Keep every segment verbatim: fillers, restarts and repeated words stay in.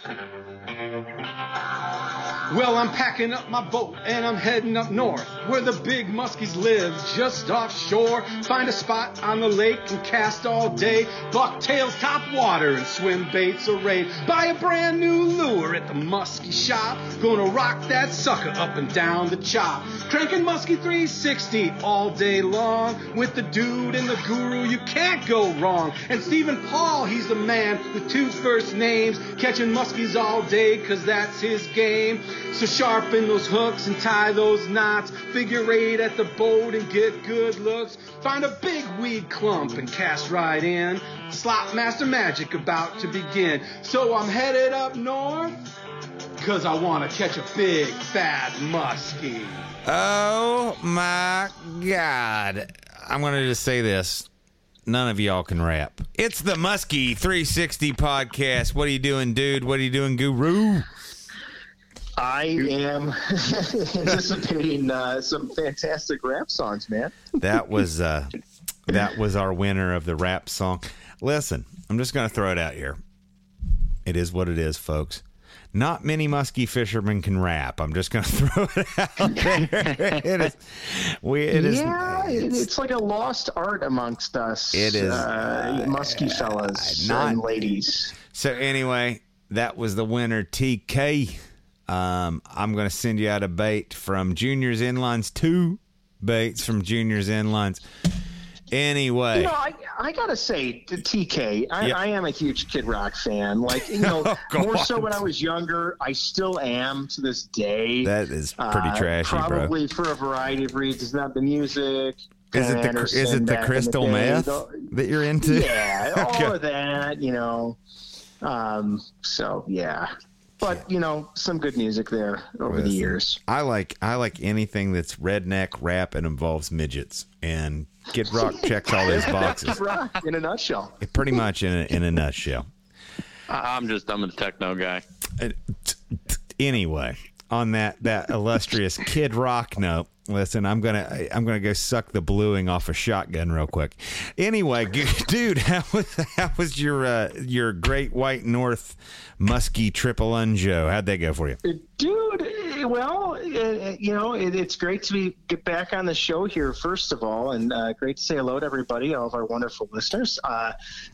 Well, I'm packing up my boat and I'm heading up north where the big muskies live just offshore. Find a spot on the lake and cast all day. Bucktails top water and swim baits arrayed. Buy a brand new lure at the muskie shop. Gonna rock that sucker up and down the chop. Cranking Muskie three sixty all day long. With the dude and the guru, you can't go wrong. And Stephen Paul, he's the man with two first names. Catching muskies all day, cause that's his game. So sharpen those hooks and tie those knots. Figure eight at the boat and get good looks. Find a big weed clump and cast right in. Slop master magic about to begin. So I'm headed up north, cause I wanna catch a big fat muskie. Oh my God. I'm gonna just say this. None of y'all can rap. It's the Muskie three sixty podcast. What are you doing, dude? What are you doing, guru? I am anticipating uh, some fantastic rap songs, man. That was uh, that was our winner of the rap song. Listen, I'm just going to throw it out here. It is what it is, folks. Not many muskie fishermen can rap. I'm just going to throw it out there. It is. We. It is. Yeah, it's, it's like a lost art amongst us. It is uh, muskie fellas not, and ladies. So anyway, that was the winner, T K. Um, I'm going to send you out a bait from Junior's Inlines, two baits from Junior's Inlines. Anyway. You know, I, I got to say, to T K, I, yep. I am a huge Kid Rock fan. Like, you know, oh, more so when I was younger. I still am to this day. That is pretty uh, trashy, probably bro. Probably for a variety of reasons. Not the music. Is it the, Anderson is it the crystal the meth the, that you're into? Yeah, all okay. of that, you know. Um, so, yeah. But, you know, some good music there over Listen, the years. I like I like anything that's redneck rap and involves midgets. And Kid Rock checks all those boxes. Kid Rock in a nutshell. Pretty much in a, in a nutshell. I'm just I'm a techno guy. Anyway, on that that illustrious Kid Rock note, listen, I'm gonna I'm gonna go suck the bluing off a shotgun real quick. Anyway, dude, how was how was your uh, your Great White North Muskie Triple Unjo? How'd that go for you, dude? Well, uh, you know, it, it's great to be get back on the show here. First of all, and uh, great to say hello to everybody, all of our wonderful listeners. Uh,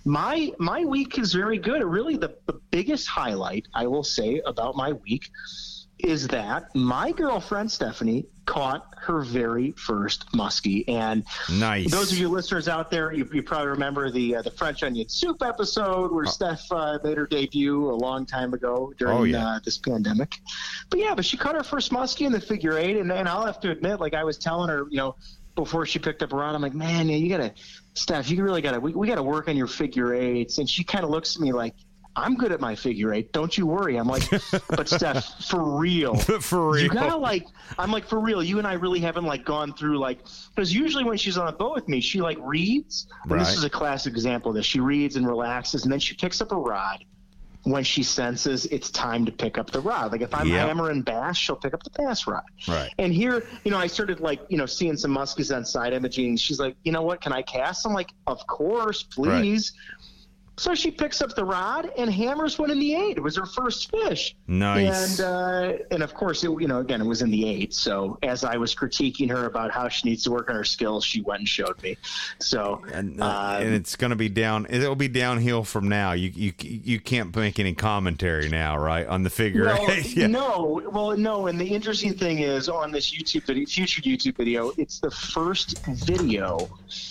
my my week is very good. Really, the, the biggest highlight I will say about my week is that my girlfriend Stephanie caught her very first muskie. And nice. Those of you listeners out there, you, you probably remember the uh, the French onion soup episode where oh. Steph uh, made her debut a long time ago during oh, yeah. uh, this pandemic. But yeah, but she caught her first muskie in the figure eight, and, and I'll have to admit, like I was telling her, you know, before she picked up her rod, I'm like, man, yeah, you gotta, Steph, you really gotta, we, we gotta work on your figure eights. And she kind of looks at me like, I'm good at my figure eight. Don't you worry. I'm like, but Steph, for real, for real, you gotta like, I'm like, for real, you and I really haven't like gone through like, because usually when she's on a boat with me, she like reads. And right. This is a classic example of this. She reads and relaxes, and then she picks up a rod when she senses it's time to pick up the rod. Like if I'm yep. hammering bass, she'll pick up the bass rod. Right. And here, you know, I started like, you know, seeing some muskies on side imaging. She's like, you know what, can I cast? I'm like, of course, please. Right. So she picks up the rod and hammers one in the eight. It was her first fish. Nice. And uh, and of course, it, you know, again, it was in the eight. So as I was critiquing her about how she needs to work on her skills, she went and showed me. So and, uh, um, and it's going to be down. It'll be downhill from now. You you you can't make any commentary now, right? On the figure well, eight. Yeah. No, well, no. And the interesting thing is on this YouTube video, future YouTube video, it's the first video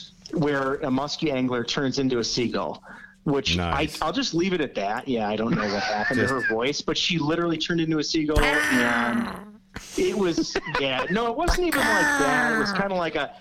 where a muskie angler turns into a seagull. Which nice. I, I'll just leave it at that. Yeah, I don't know what happened just... to her voice, but she literally turned into a seagull, and it was yeah. No, it wasn't even like that. It was kind of like a.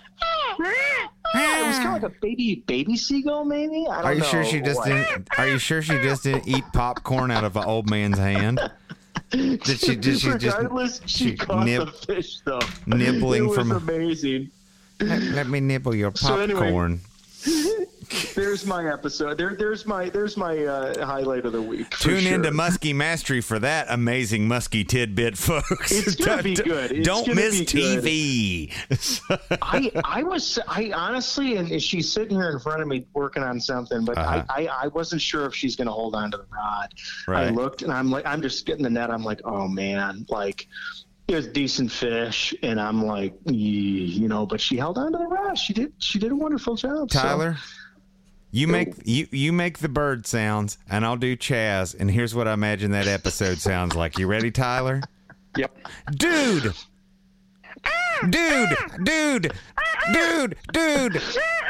It was kind of like a baby baby seagull, maybe. I don't are you know sure she just what. didn't? Are you sure she just didn't eat popcorn out of an old man's hand? Did she? Did she Regardless, just? she, she caught nib- the fish though. Nibbling it was from. amazing. Let, let me nibble your popcorn. So anyway, there's my episode. There, there's my, there's my uh, highlight of the week. Tune sure. into Muskie Mastery for that amazing muskie tidbit, folks. It's gonna be good. It's Don't gonna miss be T good. V. I, I was, I honestly, and she's sitting here in front of me working on something, but Uh-huh. I, I, I wasn't sure if she's going to hold on to the rod. Right. I looked, and I'm like, I'm just getting the net. I'm like, oh man, like it was decent fish, and I'm like, "Yee," you know, but she held on to the rod. She did, she did a wonderful job. so- Tyler, you make you you make the bird sounds, and I'll do Chaz. And here's what I imagine that episode sounds like. You ready, Tyler? Yep. Dude, dude, dude, dude, dude,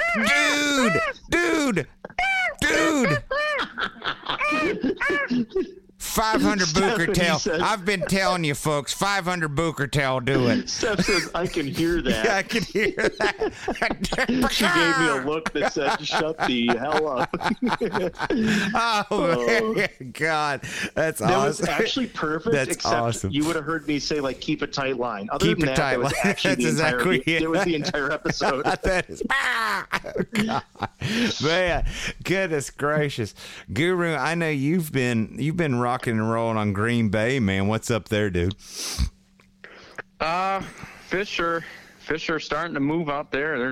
dude, dude, dude. five hundred Booker Stephanie tail. says- I've been telling you, folks. five hundred Booker tail. Do it. Steph says, I can hear that. Yeah, I can hear that. She gave me a look that said, shut the hell up. Oh, man. God, that's That awesome. was actually perfect, That's except awesome. you would have heard me say, like, keep a tight line. Other Keep than a that, tight that was line. actually That's the entire, exactly it. it was the entire episode. That is, ah, God. Man, goodness gracious, Guru. I know you've been you've been rocking and rolling on Green Bay, man. What's up there, dude? Uh, fish are fish are starting to move out there. They're.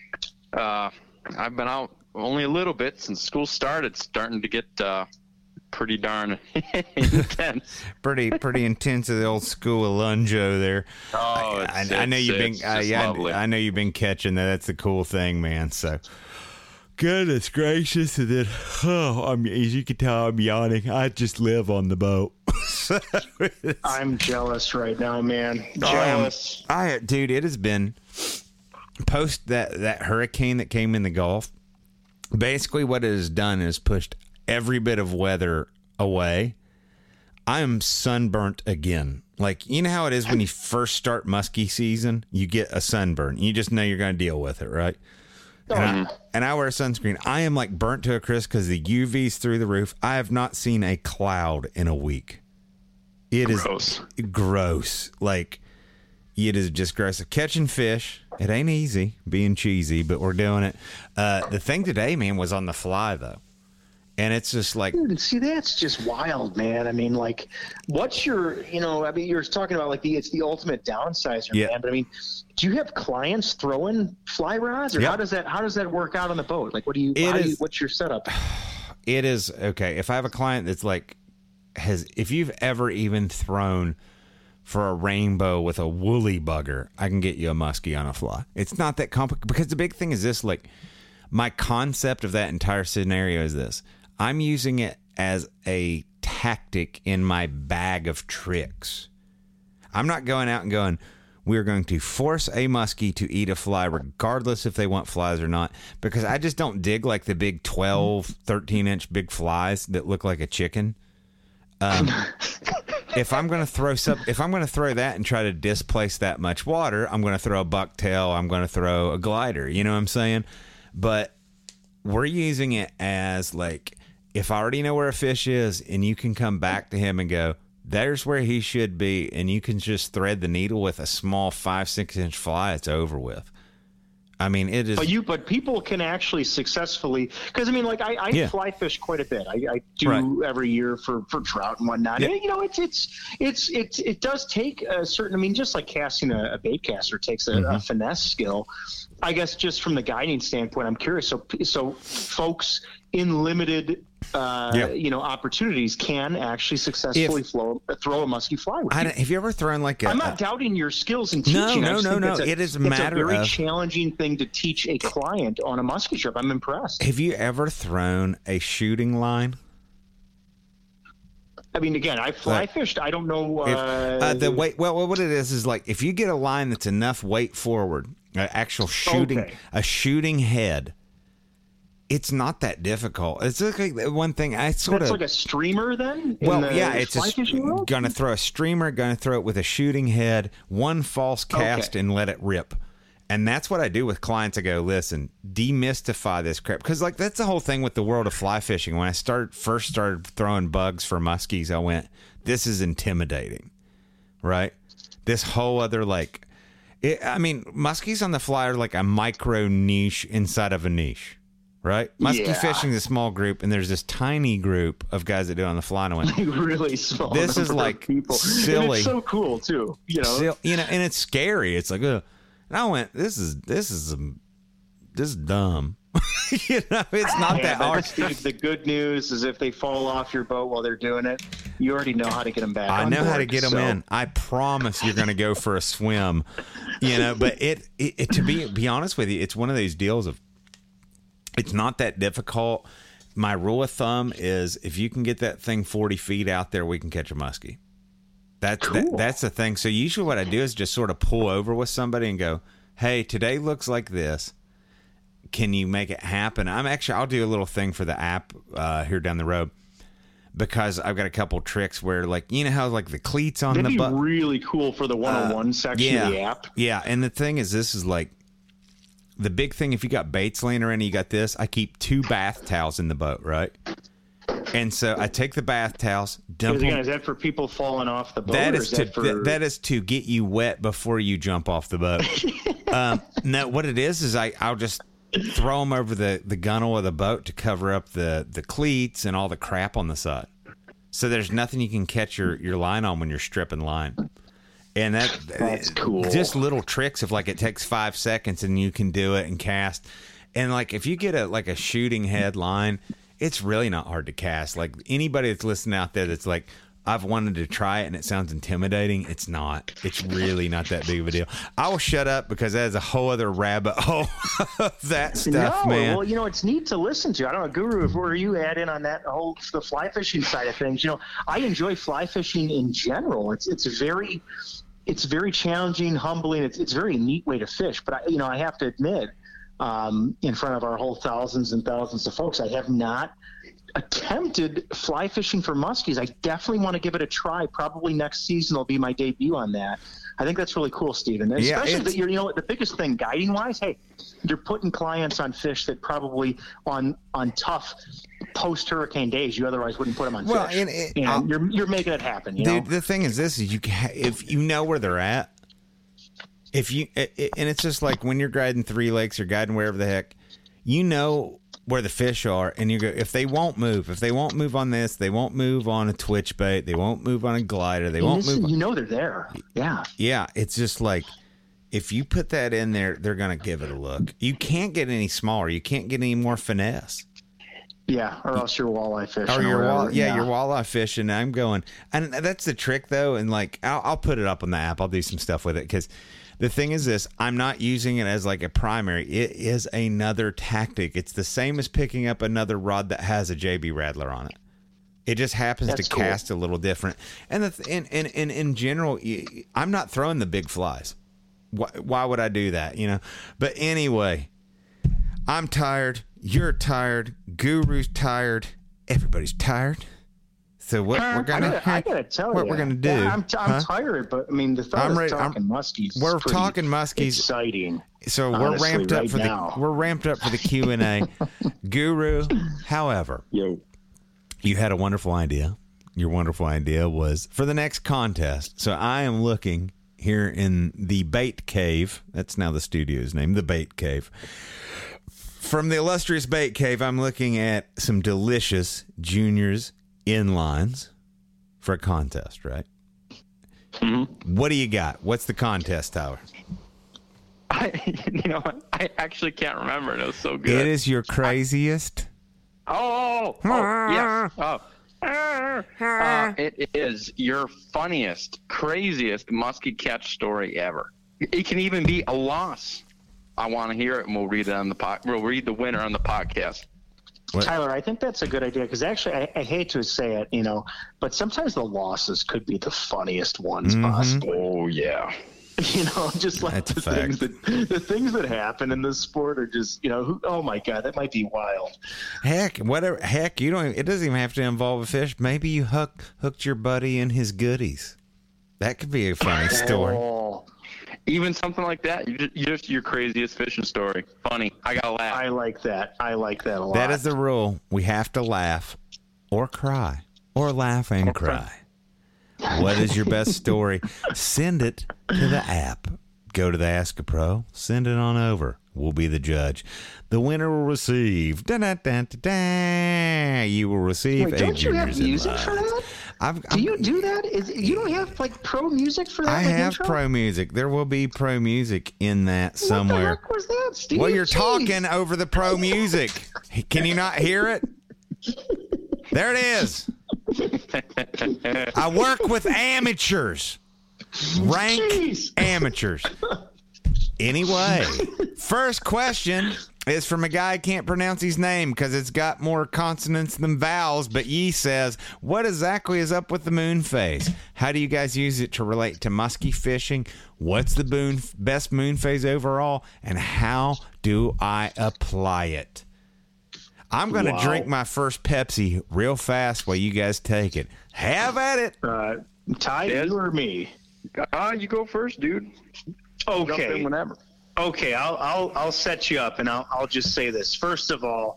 Uh, I've been out only a little bit since school started. Starting to get uh, pretty darn intense. Pretty pretty intense of the old school of Lunjo there. Oh, I, it's, I, I know it's- you've been it's uh, just yeah, lovely. I, I know you've been catching that. That's the cool thing, man. So. Goodness gracious, and then oh, I'm, as you can tell, I'm yawning. I just live on the boat. So it's- I'm jealous right now, man. I am- Jealous. I, dude, it has been post that that hurricane that came in the Gulf. Basically, what it has done is pushed every bit of weather away. I am sunburnt again. Like, you know how it is when you first start muskie season, you get a sunburn. You just know you're going to deal with it, right? And, I, and I wear sunscreen. I am like burnt to a crisp because the U V's through the roof. I have not seen a cloud in a week. It is Gross. gross. Like, it is just gross. Catching fish, it ain't easy being cheesy, but we're doing it. Uh, the thing today, man, was on the fly, though. And it's just like, Dude, see, that's just wild, man. I mean, like, what's your, you know, I mean, you're talking about like the, it's the ultimate downsizer, Yeah. man. But I mean, do you have clients throwing fly rods, or Yep. how does that, how does that work out on the boat? Like, what do you, It how do you is- what's your setup? it is okay. If I have a client that's like, has, if you've ever even thrown for a rainbow with a woolly bugger, I can get you a muskie on a fly. It's not that complicated, because the big thing is this, like, my concept of that entire scenario is this. I'm using it as a tactic in my bag of tricks. I'm not going out and going, we're going to force a muskie to eat a fly regardless if they want flies or not, because I just don't dig like the big twelve, thirteen inch big flies that look like a chicken. Um, if I'm going to throw some, if I'm going to throw that and try to displace that much water, I'm going to throw a bucktail. I'm going to throw a glider. You know what I'm saying? But we're using it as like, if I already know where a fish is and you can come back to him and go, there's where he should be, and you can just thread the needle with a small five, six inch fly, it's over with. I mean, it is. But you, but people can actually successfully, because I mean, like I, I Yeah. fly fish quite a bit. I, I do Right. every year for, for trout and whatnot. Yeah. And, you know, it's it's it's it's it does take a certain. I mean, just like casting a, a bait caster takes a, Mm-hmm. a finesse skill. I guess just from the guiding standpoint, I'm curious. So so folks in limited. Uh, Yeah. you know, opportunities can actually successfully If- flow, throw a musky fly with I you. don't, have you ever thrown like a? I'm not a- doubting your skills in No, teaching. I no, just no, think no. it's a- It is a it's matter a very of- challenging thing to teach a client on a musky trip. I'm impressed. have you ever thrown a shooting line? I mean, again, I fly Like, fished. I don't know. Uh, If, uh, the weight. Well, what it is is like if you get a line that's enough weight forward, an actual shooting, Okay. a shooting head. It's not that difficult. It's like one thing I sort that's of. like a streamer then? in Well, the yeah, it's a, fly fishing world? gonna throw a streamer, gonna throw it with a shooting head, one false cast, Okay. and let it rip. And that's what I do with clients. I go, listen, demystify this crap, because like that's the whole thing with the world of fly fishing. When I start first started throwing bugs for muskies, I went, this is intimidating, right? This whole other like, it, I mean, muskies on the fly are like a micro niche inside of a niche. right? Muskie Yeah. fishing is a small group, and there's this tiny group of guys that do it on the fly. And I went, really small. This is number of like people. silly. And it's so cool too. You know, Still, you know, and it's scary. It's like, uh, and I went, this is this is um, this is dumb. You know, it's not Yeah, that but hard. Steve, the good news is if they fall off your boat while they're doing it, you already know how to get them back. I on know how board, to get them so- in. I promise you're going to go for a swim. You know, but it, it, it to be be honest with you, it's one of these deals of it's not that difficult. My rule of thumb is if you can get that thing forty feet out there, we can catch a muskie. That's that, Cool. that's the thing. So usually what I do is just sort of pull over with somebody and go, "Hey, today looks like this. Can you make it happen?" I'm actually I'll do a little thing for the app uh, here down the road because I've got a couple tricks where, like, you know how like the cleats on That'd the be butt. really cool for the one oh one section yeah, of the app. yeah. And the thing is, this is like the big thing. If you got baits laying around, and you got this. I keep two bath towels in the boat, right? And so I take the bath towels, dump Again, them. is that for people falling off the boat? That or is is to that, for... that, that is to get you wet before you jump off the boat. um, no, what it is is I I'll just throw them over the, the gunnel of the boat to cover up the, the cleats and all the crap on the side. So there's nothing you can catch your, your line on when you're stripping line. And that That's cool. Just little tricks of like it takes five seconds and you can do it and cast. And like if you get a like a shooting head line, it's really not hard to cast. Like anybody that's listening out there that's like, I've wanted to try it and it sounds intimidating. It's not. It's really not that big of a deal. I will shut up because that is a whole other rabbit hole of that stuff, no, man. well, you know, it's neat to listen to. I don't know, Guru, if where you add in on that whole the fly fishing side of things. You know, I enjoy fly fishing in general. It's it's very it's very challenging, humbling. It's it's a very neat way to fish. But I, you know, I have to admit, um, in front of our whole thousands and thousands of folks, I have not attempted fly fishing for muskies. I definitely want to give it a try. Probably next season will be my debut on that. I think that's really cool, Stephen. And Yeah, especially it's- that you're, you know, the biggest thing guiding wise, hey, you're putting clients on fish that probably on on tough post hurricane days you otherwise wouldn't put them on Well, fish. and it- and I'll- you're you're making it happen. You Dude, know? the thing is this is you can, if you know where they're at, if you it, it- and it's just like when you're guiding Three Lakes or guiding wherever the heck, you know where the fish are, and you go, if they won't move, if they won't move on this, they won't move on a twitch bait, they won't move on a glider, they And won't this- move on, you know they're there. Yeah. yeah, it's just like if you put that in there, they're gonna give it a look. You can't get any smaller, you can't get any more finesse. Yeah, or else you're walleye fishing. Or your whatever. wall, yeah, your walleye fishing. I'm going, and that's the trick though. And like, I'll, I'll put it up on the app. I'll do some stuff with it because the thing is this: I'm not using it as like a primary. It is another tactic. It's the same as picking up another rod that has a J B Rattler on it. It just happens That's to cool. cast a little different. And the th- and, and, and in general, y- I'm not throwing the big flies. Why, why would I do that? You know. But anyway, I'm tired. You're tired. Guru's tired. Everybody's tired. So what Uh, we're gonna I gotta, I gotta tell what you, we're gonna do? Yeah, I'm, t- I'm huh? tired, but I mean, the thought I'm of ready- I'm- talking muskies. we're is pretty talking muskies. Exciting. So we're honestly, ramped up right for now. the we're ramped up for the Q and A. Guru, however, Yo. you had a wonderful idea. Your wonderful idea was for the next contest. So I am looking here in the Bait Cave. That's now the studio's name, the Bait Cave. From the illustrious Bait Cave, I'm looking at some delicious Juniors inlines for a contest, right? Mm-hmm. What do you got? What's the contest, Tyler? I, you know, what? I actually can't remember. It was so good. It is your craziest. Oh, oh, yes. Oh. Uh, it is your funniest, craziest muskie catch story ever. It can even be a loss. I want to hear it, and we'll read it on the pod. We'll read the winner on the podcast. What? Tyler, I think that's a good idea because actually, I, I hate to say it, you know, but sometimes the losses could be the funniest ones Mm-hmm. possible. Oh yeah. You know, just like That's a the fact. things that the things that happen in this sport are just, you know, who, oh my God, that might be wild. Heck, whatever. Heck, you don't. It doesn't even have to involve a fish. Maybe you hook, hooked your buddy in his goodies. That could be a funny story. Oh, Even something like that. You just, you just your craziest fishing story. Funny. I gotta laugh. I like that. I like that a lot. That is the rule. We have to laugh, or cry, or laugh and cry. What is your best story? Send it to the app. Go to the Ask a Pro. Send it on over. will be the judge. The winner will receive. Da, da, da, da, da, you will receive Wait, a don't you have Juniors in music Lies. for that? I've, Do I'm- you do that? Is you don't have like pro music for that? I like, have intro? pro music. There will be pro music in that What the somewhere. heck was that, Steve? Well, you're Jeez. talking over the pro music. Can you not hear it? There it is. I work with amateurs. Rank Jeez. amateurs. Anyway, first question is from a guy who can't pronounce his name because it's got more consonants than vowels, but Yee says, what exactly is up with the moon phase? How do you guys use it to relate to musky fishing? What's the moon, best moon phase overall? And how do I apply it? I'm going to Wow. drink my first Pepsi real fast while you guys take it. Have at it. Uh, Ty, Yes. you or me? Ah, you go first, dude. Jump in Okay. whenever. Okay, I'll I'll I'll set you up, and I'll I'll just say this. First of all,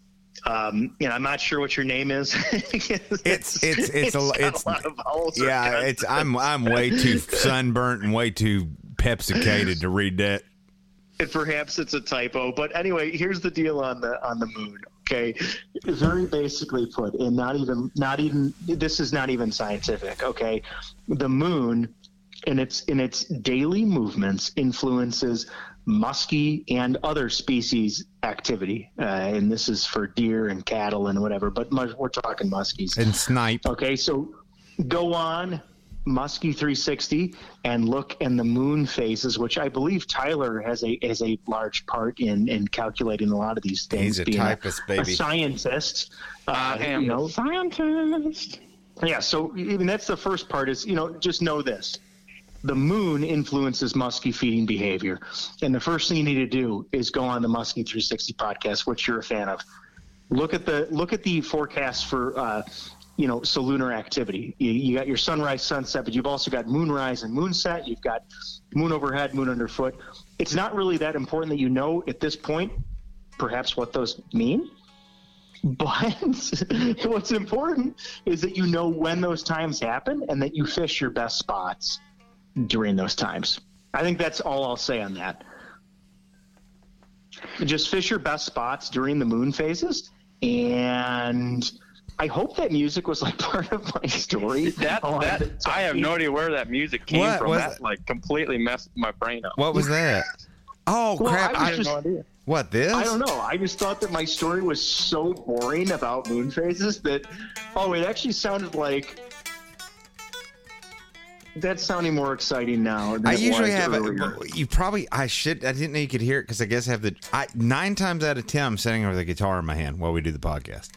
um, you know, I'm not sure what your name is. It's it's it's a got it's lot of vowels or yeah. It's I'm I'm way too sunburnt and way too Pepsicated to read that. and perhaps it's a typo. But anyway, here's the deal on the on the moon. Okay, very basically put, and not even not even this is not even scientific. Okay, the moon in its in its daily movements influences muskie and other species activity, uh, and this is for deer and cattle and whatever. But mu- we're talking muskies. And snipe. Okay, so go on Muskie three sixty and look in the moon phases, which I believe Tyler has a has a large part in in calculating a lot of these things. He's a being typist, baby. a scientist. Uh, I am you know, a scientist. yeah. So I mean, that's the first part. Is you know, just know this: the moon influences muskie feeding behavior, and the first thing you need to do is go on the Muskie three sixty podcast, which you're a fan of. Look at the look at the forecast for. Uh, you know, so lunar activity. You, you got your sunrise, sunset, but you've also got moonrise and moonset. You've got moon overhead, moon underfoot. It's not really that important that you know at this point, perhaps what those mean. But what's important is that you know when those times happen and that you fish your best spots during those times. I think that's all I'll say on that. Just fish your best spots during the moon phases, and I hope that music was like part of my story. That, Oh, that I have no idea where that music came What from. was That it? like completely messed my brain up. What was that? Oh Well, crap! I I, was just- no idea. what this? I don't know. I just thought that my story was so boring about moon phases that, oh, it actually sounded like that's sounding more exciting now. Than I it usually was have earlier. it. You probably. I should. I didn't know you could hear it because I guess I have the. I, nine times out of ten, I'm sitting over the guitar in my hand while we do the podcast.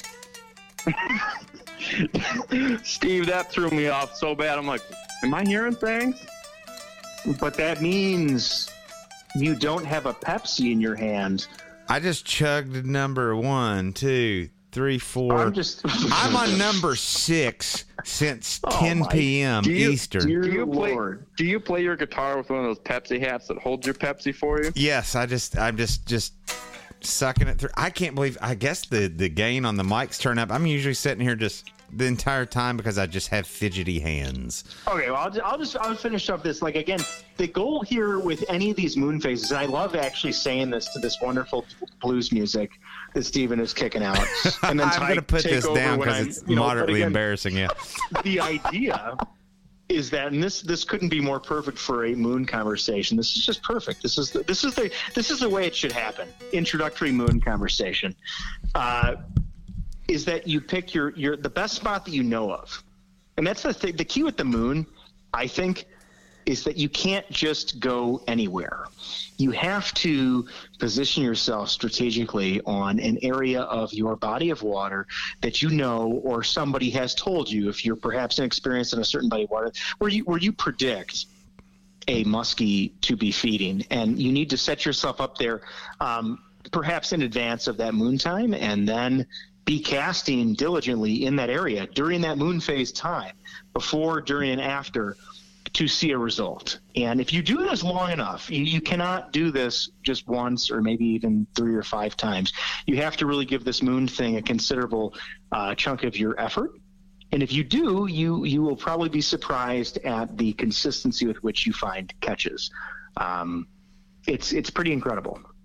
Steve, that threw me off so bad. I'm like, am I hearing things? But that means you don't have a Pepsi in your hand. I just chugged number one, two, three, four. I'm just. I'm on number six since Oh, ten my p.m. Do you- Eastern. Dear Do you play? Lord. Do you play your guitar with one of those Pepsi hats that holds your Pepsi for you? Yes, I just, I'm just, just sucking it through. I can't believe. I guess the the gain on the mics turn up. I'm usually sitting here just the entire time because I just have fidgety hands. Okay, well, I'll just, I'll just I'll finish up this. Like again, the goal here with any of these moon phases, and I love actually saying this to this wonderful blues music that Steven is kicking out. And then I'm Ty going to put take this over down when because I'm- it's you know, but moderately again, embarrassing. Yeah. The idea is that, and this this couldn't be more perfect for a moon conversation. This is just perfect. This is the, this is the this is the way it should happen. Introductory moon conversation. Uh, is that you pick your, your the best spot that you know of. And that's the thing. The key with the moon, I think, is that you can't just go anywhere. You have to position yourself strategically on an area of your body of water that you know, or somebody has told you, if you're perhaps inexperienced in a certain body of water, where you where you predict a muskie to be feeding. And you need to set yourself up there um, perhaps in advance of that moon time, and then be casting diligently in that area during that moon phase time, before, during, and after, to see a result. And if you do this long enough, you, you cannot do this just once or maybe even three or five times. You have to really give this moon thing a considerable uh, chunk of your effort. And if you do, you you will probably be surprised at the consistency with which you find catches. Um, it's it's pretty incredible.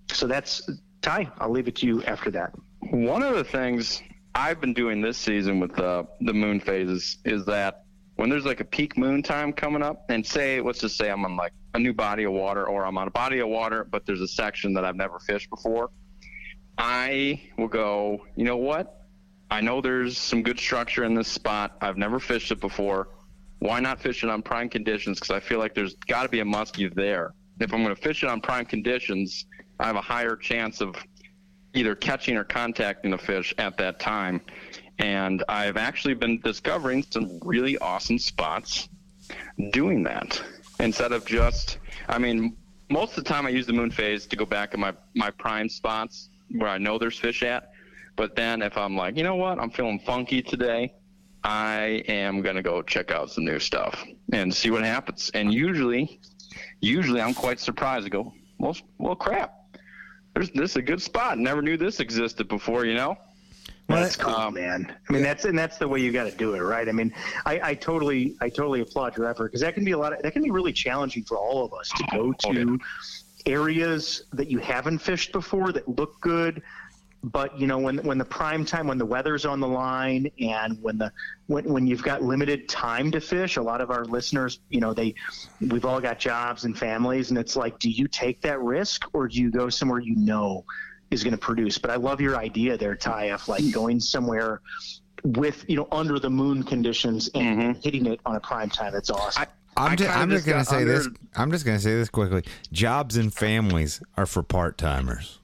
so that's Ty. I'll leave it to you after that. One of the things I've been doing this season with the the moon phases is that when there's like a peak moon time coming up, and say, let's just say I'm on like a new body of water, or I'm on a body of water, but there's a section that I've never fished before, I will go, you know what? I know there's some good structure in this spot. I've never fished it before. Why not fish it on prime conditions? Because I feel like there's got to be a muskie there. If I'm going to fish it on prime conditions, I have a higher chance of either catching or contacting a fish at that time. And I've actually been discovering some really awesome spots doing that. Instead of just, I mean, most of the time I use the moon phase to go back in my, my prime spots where I know there's fish at. But then if I'm like, you know what, I'm feeling funky today, I am going to go check out some new stuff and see what happens. And usually, usually I'm quite surprised. I go, well, well crap, there's this is a good spot. Never knew this existed before, you know? That's cool, um, man. I mean, that's and that's the way you got to do it, right? I mean, I, I totally, I totally applaud your effort, because that can be a lot of that can be really challenging for all of us to go to areas that you haven't fished before that look good. But you know, when when the prime time, when the weather's on the line, and when the when when you've got limited time to fish, a lot of our listeners, you know, they we've all got jobs and families, and it's like, do you take that risk, or do you go somewhere you know is going to produce? But I love your idea there, Ty, of like going somewhere with, you know, under the moon conditions and Mm-hmm. hitting it on a prime time. That's awesome. I'm, I ju- kinda I'm just just going to got say under- this. I'm just going to say this quickly. Jobs and families are for part-timers.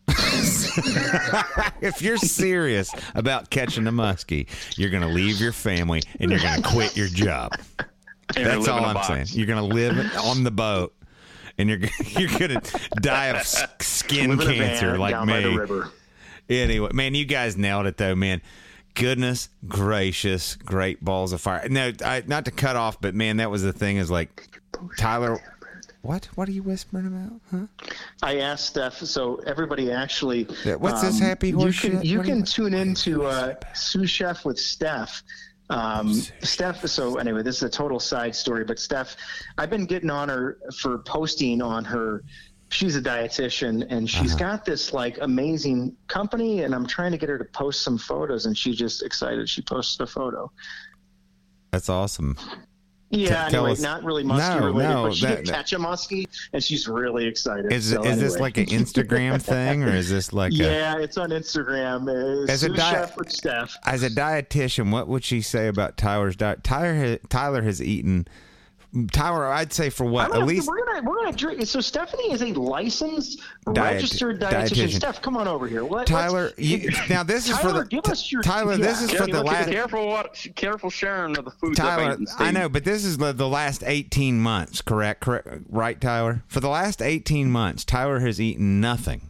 If you're serious about catching a muskie, you're going to leave your family and you're going to quit your job. And That's live all in a I'm box. saying. You're going to live on the boat, and you're you're going to die of s- skin Live in a van cancer like down by the me. river. Anyway, man, you guys nailed it though, man. Goodness gracious, great balls of fire. No, I, not to cut off, but man, that was the thing. Is like Tyler. What? What are you whispering about? Huh? I asked Steph, so everybody actually. Yeah, what's this um, happy horse You can shit? you What are can you- tune into uh, Sous Chef with Steph. Um, Steph. So anyway, this is a total side story, but Steph, I've been getting on her for posting on her. She's a dietitian, and she's Uh-huh. got this like amazing company, and I'm trying to get her to post some photos, and she's just excited. She posted a photo. That's awesome. Yeah, T- tell anyway, us- not really muskie No, related, no, but she that- did that- catch a muskie, and she's really excited. Is So is this anyway. like an Instagram thing, or is this like a? Yeah, it's on Instagram. Uh, As a Sous di- Chef with Steph. As a dietitian, what would she say about Tyler's diet? Tyler has, Tyler has eaten. Tyler, I'd say for what I'm at gonna, least. we're gonna we're gonna drink. So Stephanie is a licensed, Diet- registered dietitian. dietitian. Steph, come on over here. What, Tyler, let's- you, now this is for Tyler, the give us your- Tyler. This yeah. is Yeah, for you the look at last. the- Careful what, careful sharing of the foods I've Tyler, eaten, I Steve. know, but this is the, the last eighteen months, correct? Correct, right, Tyler? For the last eighteen months, Tyler has eaten nothing.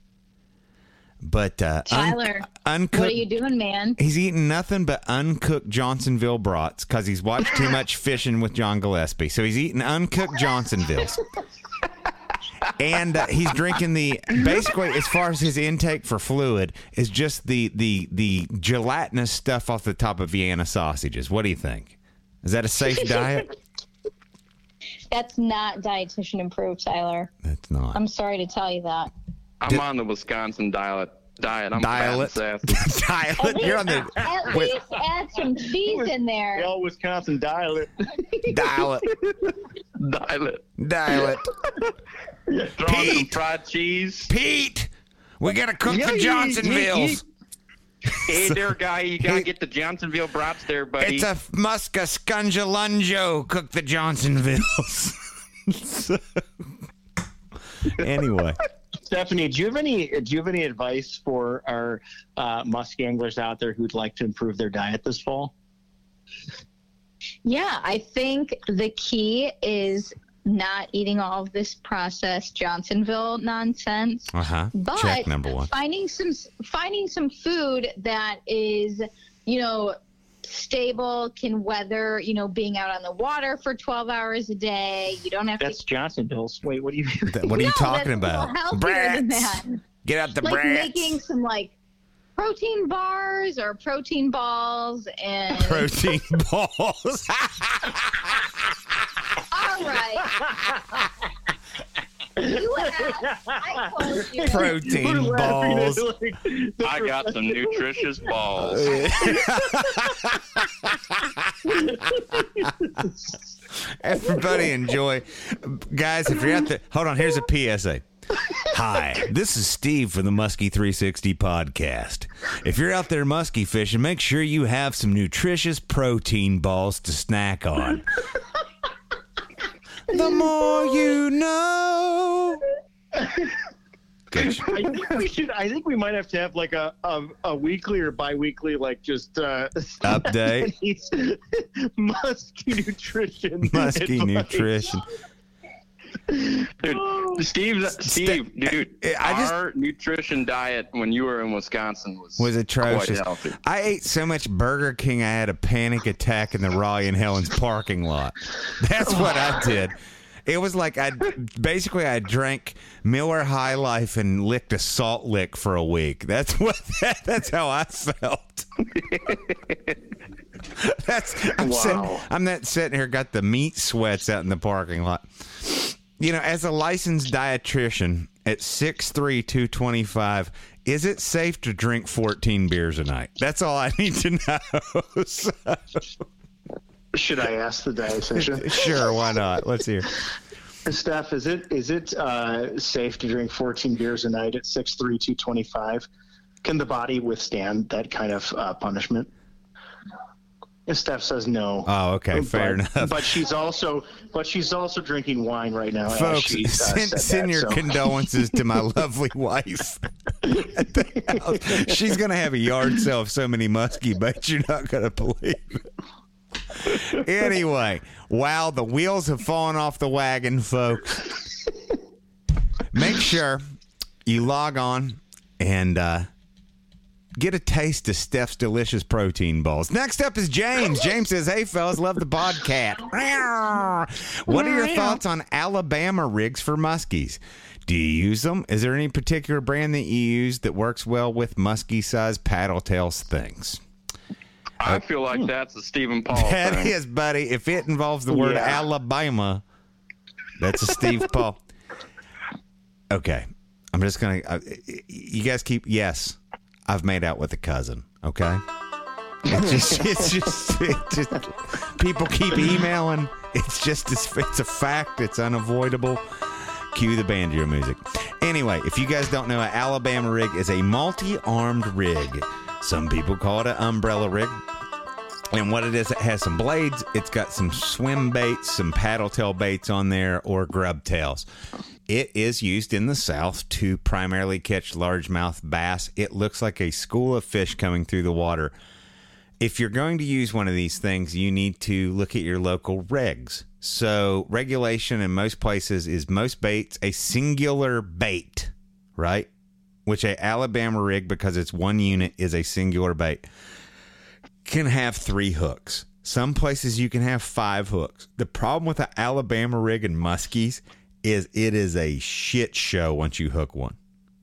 But uh, Tyler, un- uncooked. what are you doing, man? He's eaten nothing but uncooked Johnsonville brats because he's watched too much Fishing with John Gillespie. So he's eating uncooked Johnsonvilles. And uh, he's drinking the, basically, as far as his intake for fluid, is just the, the, the gelatinous stuff off the top of Vienna sausages. What do you think? Is that a safe diet? That's not dietitian approved, Tyler. That's not. I'm sorry to tell you that. I'm Did- on the Wisconsin diet. Diet. I'm Dial fat it. and sassy. Dial it. You're on the, At wait, least add some cheese in there. All Wisconsin dial it. dial it. Dial it. Dial it. Throw on some Pete! fried cheese. Pete, we got to cook Yeah, the yeah, Johnsonvilles. Hey there, guy. You gotta get the Johnsonville brats there, buddy. It's a Musca Scunjalunjo. Cook the Johnsonvilles. So- anyway, Stephanie, do you have any do you have any advice for our uh, musk anglers out there who'd like to improve their diet this fall? Yeah, I think the key is not eating all of this processed Johnsonville nonsense. uh huh. But Check number one. finding some finding some food that is, you know, stable, can weather, you know, being out on the water for twelve hours a day. You don't have That's to. Johnsonville's. Wait, what do you mean? Th- What are you No, talking that's a about? little healthier than Brats. that. Get out the Like brats. making some like protein bars or protein balls and Protein balls. all right. You asked. I told you. Protein We're laughing at, balls. like, the I got some nutritious balls. Everybody enjoy. Guys, if you're out there, hold on, here's a P S A. Hi, this is Steve from the Muskie three sixty podcast. If you're out there muskie fishing, make sure you have some nutritious protein balls to snack on. The more you know. Good. I think we should. I think we might have to have like a a, a weekly or bi-weekly, like just uh, Update. musky nutrition. Muskie advice. nutrition. Dude, Steve, Steve, dude, I just- our nutrition diet when you were in Wisconsin was Was atrocious. quite healthy. I ate so much Burger King, I had a panic attack in the Raleigh and Helens parking lot. That's what I did. It was like I basically I drank Miller High Life and licked a salt lick for a week. That's what. That, that's how I felt. That's I'm, Wow. sitting, I'm not sitting here got the meat sweats out in the parking lot. You know, as a licensed dietitian at six three, two twenty-five, is it safe to drink fourteen beers a night? That's all I need to know. So, Should I ask the dietitian? sure, why not? Let's hear. Steph, is it is it uh, safe to drink fourteen beers a night at six three, two twenty-five? Can the body withstand that kind of uh, punishment? And Steph says no. Oh, okay, fair but, enough. But she's also but she's also drinking wine right now. as Folks, she, uh, send, said send that, your so. condolences to my lovely wife at the house. She's going to have a yard sale of so many muskie baits you're not going to believe it. Anyway, wow, the wheels have fallen off the wagon, folks. Make sure you log on and uh, get a taste of Steph's delicious protein balls. Next up is James. James says, hey, fellas, love the podcast. What are your thoughts on Alabama rigs for muskies? Do you use them? Is there any particular brand that you use that works well with muskie-sized paddle tails things? I feel like that's a Stephen Paul That thing. is, buddy. If it involves the word Yeah. Alabama, that's a Steve Paul. Okay. I'm just going to... Uh, you guys keep... Yes. I've made out with a cousin, okay? It's just, it's just, it's just, people keep emailing. It's just, it's, it's a fact. It's unavoidable. Cue the banjo music. Anyway, if you guys don't know, an Alabama rig is a multi-armed rig. Some people call it an umbrella rig. And what it is, it has some blades. It's got some swim baits, some paddle tail baits on there, or grub tails. It is used in the South to primarily catch largemouth bass. It looks like a school of fish coming through the water. If you're going to use one of these things, you need to look at your local regs. So regulation in most places is most baits a singular bait, right? Which a Alabama rig, because it's one unit, is a singular bait, can have three hooks. Some places you can have five hooks. The problem with an Alabama rig and muskies is it is a shit show once you hook one.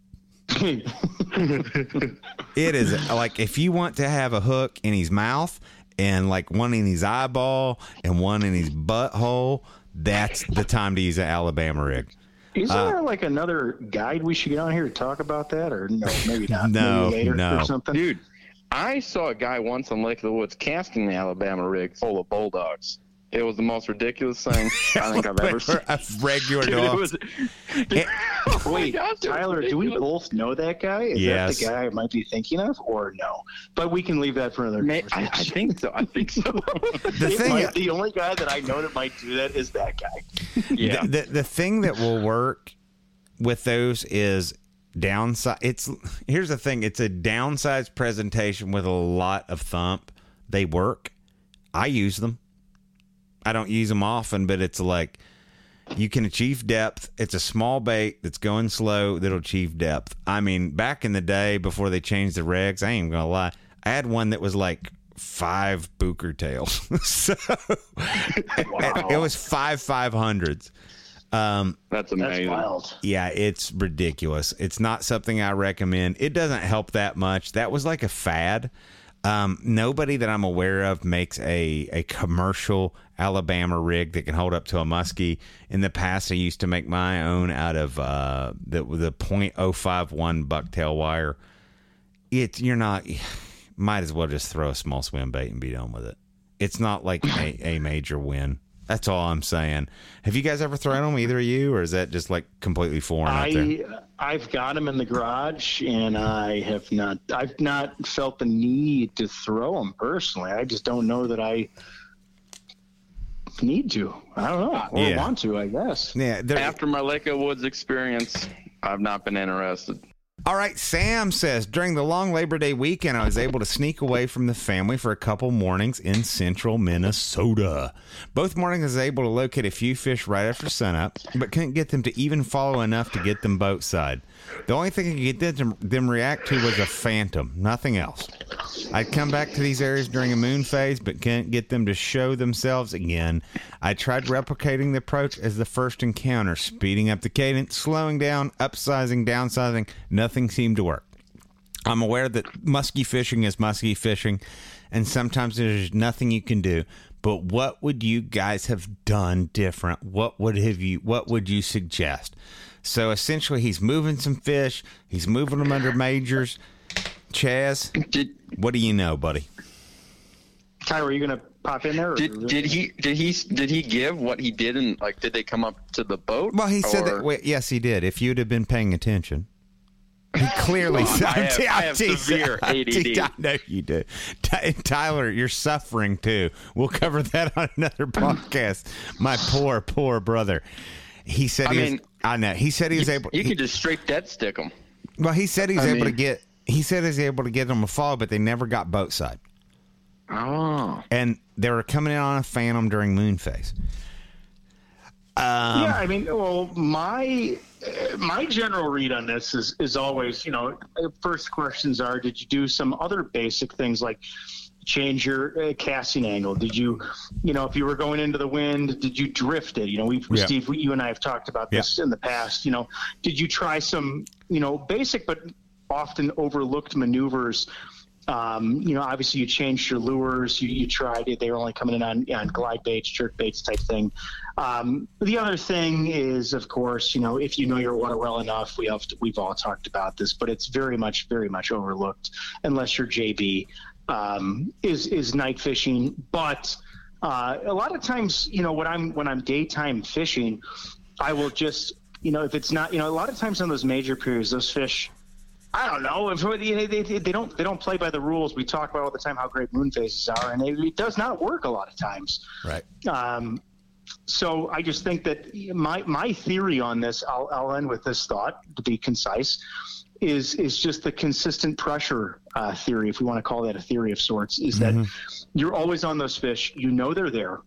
It is like if you want to have a hook in his mouth and like one in his eyeball and one in his butthole, that's the time to use an Alabama rig. Isn't Uh, there like another guide we should get on here to talk about that, or no? Maybe not. No, maybe later no. or something. Dude, I saw a guy once on Lake of the Woods casting the Alabama rig full of bulldogs. It was the most ridiculous thing I think I've ever seen. A regular Dude, dog. it was, It- oh my Wait, gosh, it was Tyler, do we ridiculous. both know that guy? Is Yes. that the guy I might be thinking of, or no? But we can leave that for another. May, I, I conversation. think so. I think so. The It thing, might- the only guy that I know that might do that is that guy. yeah. the, the the thing that will work with those is downside. It's here's the thing. It's a downsized presentation with a lot of thump. They work. I use them. I don't use them often, but it's like you can achieve depth. It's a small bait that's going slow that'll achieve depth. I mean, back in the day before they changed the regs, I ain't even gonna lie, I had one that was like five booker tails. So Wow. it was five five hundreds. Um, That's That's amazing. wild. yeah, it's ridiculous. It's not something I recommend. It doesn't help that much. That was like a fad. Um, nobody that I'm aware of makes a, a commercial Alabama rig that can hold up to a muskie. In the past, I used to make my own out of uh, the the point oh five one bucktail wire. It you're not might as well just throw a small swim bait and be done with it. It's not like a, a major win. That's all I'm saying. Have you guys ever thrown them, either of you, or is that just like completely foreign out there? I I've got them in the garage, and I have not. I've not felt the need to throw them personally. I just don't know that I need to. I don't know, or Yeah. want to. I guess. Yeah. they're- After my Lake of Woods experience, I've not been interested. All right, Sam says, during the long Labor Day weekend, I was able to sneak away from the family for a couple mornings in central Minnesota. Both mornings I was able to locate a few fish right after sunup, but couldn't get them to even follow enough to get them boat side. The only thing I could get them, them react to was a phantom, nothing else. I'd come back to these areas during a moon phase, but couldn't get them to show themselves again. I tried replicating the approach as the first encounter, speeding up the cadence, slowing down, upsizing, downsizing. Nothing seemed to work. I'm aware that muskie fishing is muskie fishing, and sometimes there's nothing you can do. But what would you guys have done different? What would have you? What would you suggest? So essentially, he's moving some fish. He's moving them under majors. Chaz, Did what do you know, buddy? Tyler, are you gonna pop in there? Or did did he did he did he give what he did, and like did they come up to the boat? Well, he said Or- that. Wait, yes, he did. If you'd have been paying attention, he clearly. I have- I have severe A D D. I know you do. Ty- Tyler, you're suffering too. We'll cover that on another podcast. My poor, poor brother. He said I he mean, was. I know. He said he was You, able. you he- could just straight dead stick them. well, he said he was I able to mean- get. He said he was able to get them a fall, but they never got boat side. Oh. And they were coming in on a phantom during moon phase. Um, yeah, I mean, well, my uh, my general read on this is is always, you know, first questions are: did you do some other basic things like change your uh, casting angle? Did you, you know, if you were going into the wind, did you drift it? You know, we've Yeah. Steve, you and I have talked about this in the past. You know, did you try some, you know, basic but often overlooked maneuvers? Um, you know, obviously you changed your lures. You, you tried it. They were only coming in on, on glide baits, jerk baits type thing. Um, the other thing is, of course, you know, if you know your water well enough, we have to, we've all talked about this, but it's very much, very much overlooked unless you're J B, um, is, is night fishing. But uh, a lot of times, you know, when I'm, when I'm daytime fishing, I will just, you know, if it's not, you know, a lot of times on those major periods, those fish, I don't know. If they, they, they don't they don't play by the rules. We talk about all the time how great moon phases are, and it, it does not work a lot of times. right. Um, so I just think that my my theory on this, I'll I'll end with this thought to be concise, is is just the consistent pressure uh, theory, if we want to call that a theory of sorts, is that you're always on those fish. You know they're there,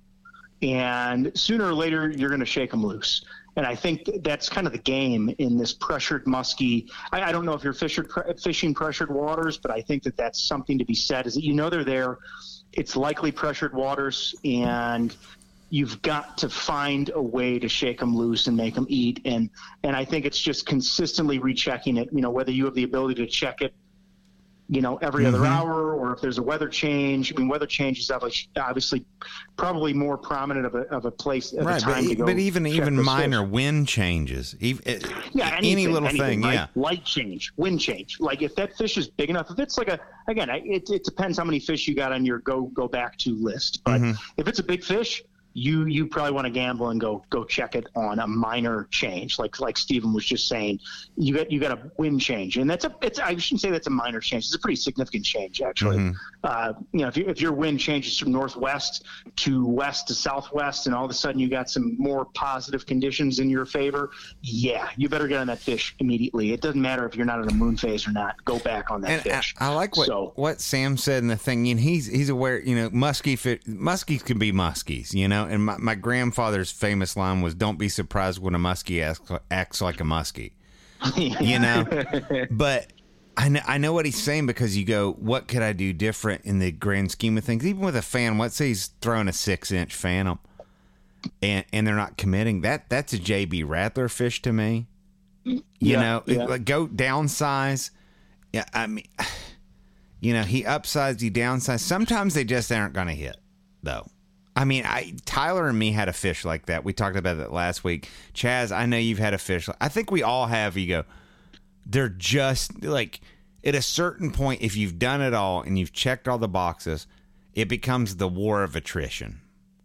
and sooner or later you're going to shake them loose. And I think that's kind of the game in this pressured muskie. I, I don't know if you're fished, pre- fishing pressured waters, but I think that that's something to be said, is that you know they're there. It's likely pressured waters, and you've got to find a way to shake them loose and make them eat. And, and I think it's just consistently rechecking it, you know, whether you have the ability to check it, you know, every other hour, or if there's a weather change. I mean, weather change is obviously, obviously probably more prominent of a, of a place at Right, a time but, to go but even check even those minor fish. wind changes, even, Yeah, any anything, little anything, thing, right? yeah. Light change, wind change. Like if that fish is big enough, if it's like a, again, I- it, it depends how many fish you got on your go go back to list. But Mm-hmm. if it's a big fish, you you probably want to gamble and go go check it on a minor change, like like Stephen was just saying. You got you got a wind change, and that's a it's I shouldn't say that's a minor change. It's a pretty significant change actually. Mm-hmm. Uh, you know, if you, if your wind changes from northwest to west to southwest, and all of a sudden you got some more positive conditions in your favor, yeah, you better get on that fish immediately. It doesn't matter if you're not in a moon phase or not. Go back on that And fish. I, I like what So, what Sam said in the thing. You know, he's he's aware. You know, muskie fish, muskies can be muskies. You know, and my, my grandfather's famous line was, "Don't be surprised when a muskie acts, acts like a muskie." You know, but I know I know what he's saying, because you go, what could I do different in the grand scheme of things? Even with a fan, let's say he's throwing a six inch phantom, and and they're not committing. That that's a J B Rattler fish to me. You Yeah, know, yeah. It, like go downsize. Yeah, I mean, You know, he upsized, he downsized. Sometimes they just aren't going to hit, though. I mean, I Tyler and me had a fish like that. We talked about that last week. Chaz, I know you've had a fish. I think we all have. You go, they're just like at a certain point, if you've done it all and you've checked all the boxes, it becomes the war of attrition.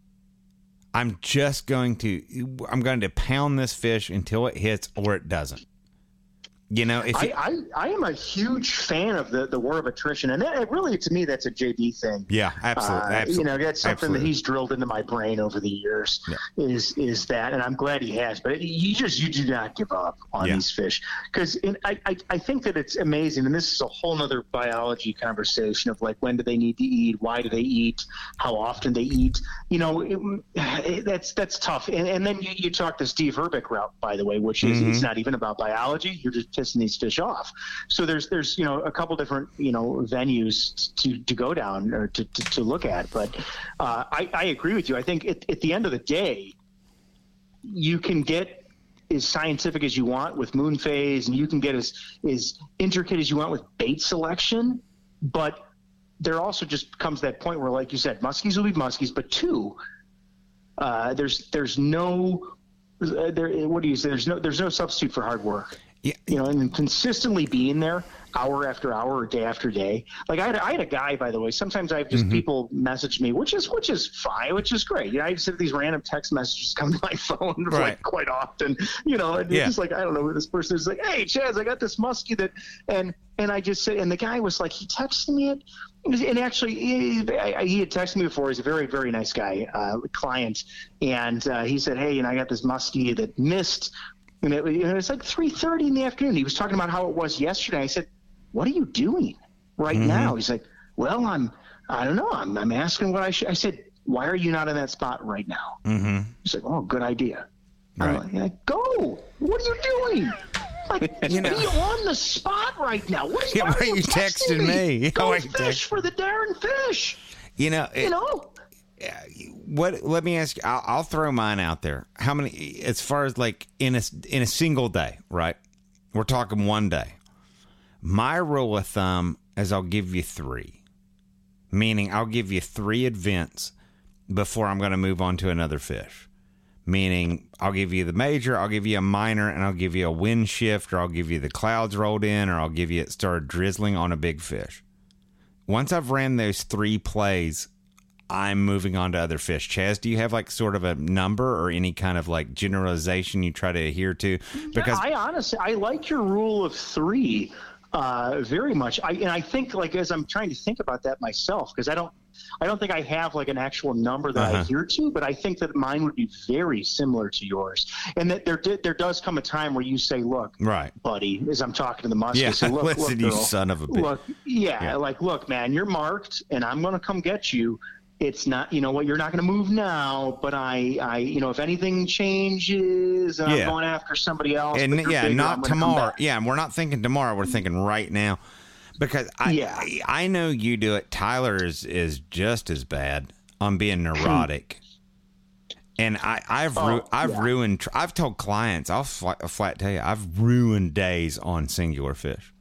I'm just going to, I'm going to pound this fish until it hits or it doesn't. You know, if I, it, I, I am a huge fan of the, the war of attrition, and that, really, to me, that's a J D thing. Yeah, absolutely. Uh, absolutely. You know, that's something absolutely. that he's drilled into my brain over the years. Yeah. Is is that, and I'm glad he has. But you just you do not give up on yeah. these fish, because I, I I think that it's amazing, and this is a whole other biology conversation of like when do they need to eat, why do they eat, how often they eat. You know, it, it, that's that's tough. And and then you, you talk the Steve Herbeck route, by the way, which is mm-hmm. it's not even about biology. You're just pissing these fish off. So there's there's you know a couple different you know venues to, to go down or to, to, to look at. But uh, I, I agree with you. I think at, at the end of the day, you can get as scientific as you want with moon phase, and you can get as as intricate as you want with bait selection. But there also just comes that point where, like you said, muskies will be muskies. But two, uh, there's there's no uh, there. What do you say? There's no there's no substitute for hard work. Yeah. You know, and consistently being there hour after hour or day after day. Like I had, I had a guy, by the way, sometimes I have just mm-hmm. people message me, which is, which is fine, which is great. You know, I just have these random text messages come to my phone right. like quite often, you know, and yeah. it's just like, I don't know who this person is. Like, hey, Chaz, I got this muskie that, and, and I just said, and the guy was like, he texted me it. And actually, he, he had texted me before. He's a very, very nice guy, uh, client. And uh, he said, hey, you know, I got this muskie that missed. And it, you know, it's like three thirty in the afternoon. He was talking about how it was yesterday. I said, what are you doing right mm-hmm. now? He's like, well, I'm, I don't know. I'm, I'm asking what I should. I said, why are you not in that spot right now? Mm-hmm. He's like, oh, good idea. Right. I'm like, go. What are you doing? Like, you know, be on the spot right now. What are you, yeah, why are you, you texting, texting me? me? Go fish text- for the Darren fish. You know, it, you know. What? Let me ask you. I'll, I'll throw mine out there. How many? As far as like in a in a single day, right? We're talking one day. My rule of thumb is I'll give you three, meaning I'll give you three events before I'm going to move on to another fish. Meaning I'll give you the major, I'll give you a minor, and I'll give you a wind shift, or I'll give you the clouds rolled in, or I'll give you it started drizzling on a big fish. Once I've ran those three plays, I'm moving on to other fish. Chaz, do you have like sort of a number or any kind of like generalization you try to adhere to? Because yeah, I honestly, I like your rule of three uh, very much. I, and I think like, as I'm trying to think about that myself, because I don't, I don't think I have like an actual number that uh-huh. I adhere to, but I think that mine would be very similar to yours. And that there did, there does come a time where you say, look, right, buddy, as I'm talking to the muskie, yeah, say, look, listen, look, you girl, son of a bitch. Look, yeah, yeah, like, look, man, you're marked and I'm going to come get you. It's not, you know what, you're not going to move now, but I, I, you know, if anything changes, I'm yeah. going after somebody else. And yeah, bigger, not tomorrow. Yeah, we're not thinking tomorrow. We're thinking right now. Because I, yeah. I, I know you do it. Tyler is, is just as bad on being neurotic. And I, I've, oh, ru- I've yeah. ruined, I've told clients, I'll flat, flat tell you, I've ruined days on singular fish.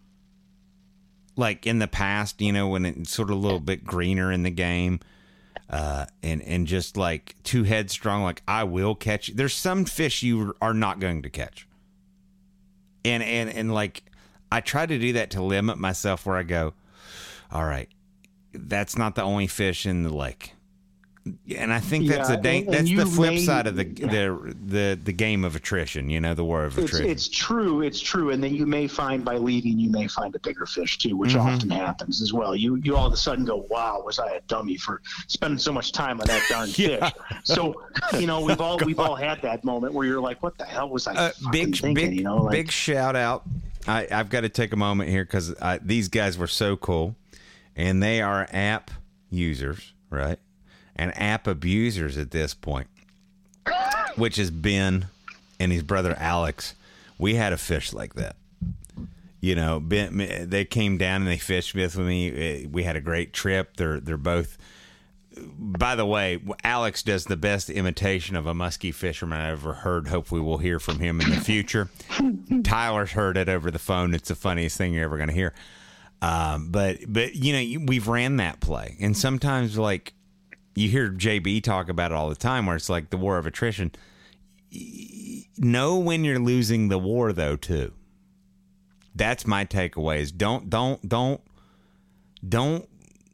Like in the past, you know, when it's sort of a little bit greener in the game. Uh, and, and just like too headstrong, like I will catch. There's some fish you are not going to catch. And, and, and like, I try to do that to limit myself where I go, all right, that's not the only fish in the lake. And I think that's yeah, a da- and, and that's the flip may, side of the, the the the game of attrition, you know, the war of attrition. It's, it's true, it's true, and then you may find by leaving, you may find a bigger fish too, which mm-hmm. often happens as well. You you all of a sudden go, wow, was I a dummy for spending so much time on that darn yeah. fish? So you know, we've all we've all had that moment where you're like, what the hell was I uh, big thinking? Big you know, like, big shout out. I, I've got to take a moment here because these guys were so cool, and they are app users, right? And app abusers at this point, which is Ben and his brother Alex. We had a fish like that. You know, Ben, they came down and they fished with me. We had a great trip. They're they're both. By the way, Alex does the best imitation of a muskie fisherman I ever heard. Hopefully, we'll hear from him in the future. Tyler's heard it over the phone. It's the funniest thing you're ever going to hear. Um, but but you know you, we've ran that play, and sometimes like you hear J B talk about it all the time, where it's like the war of attrition. Know when you're losing the war, though, too. That's my takeaway. Is don't don't don't don't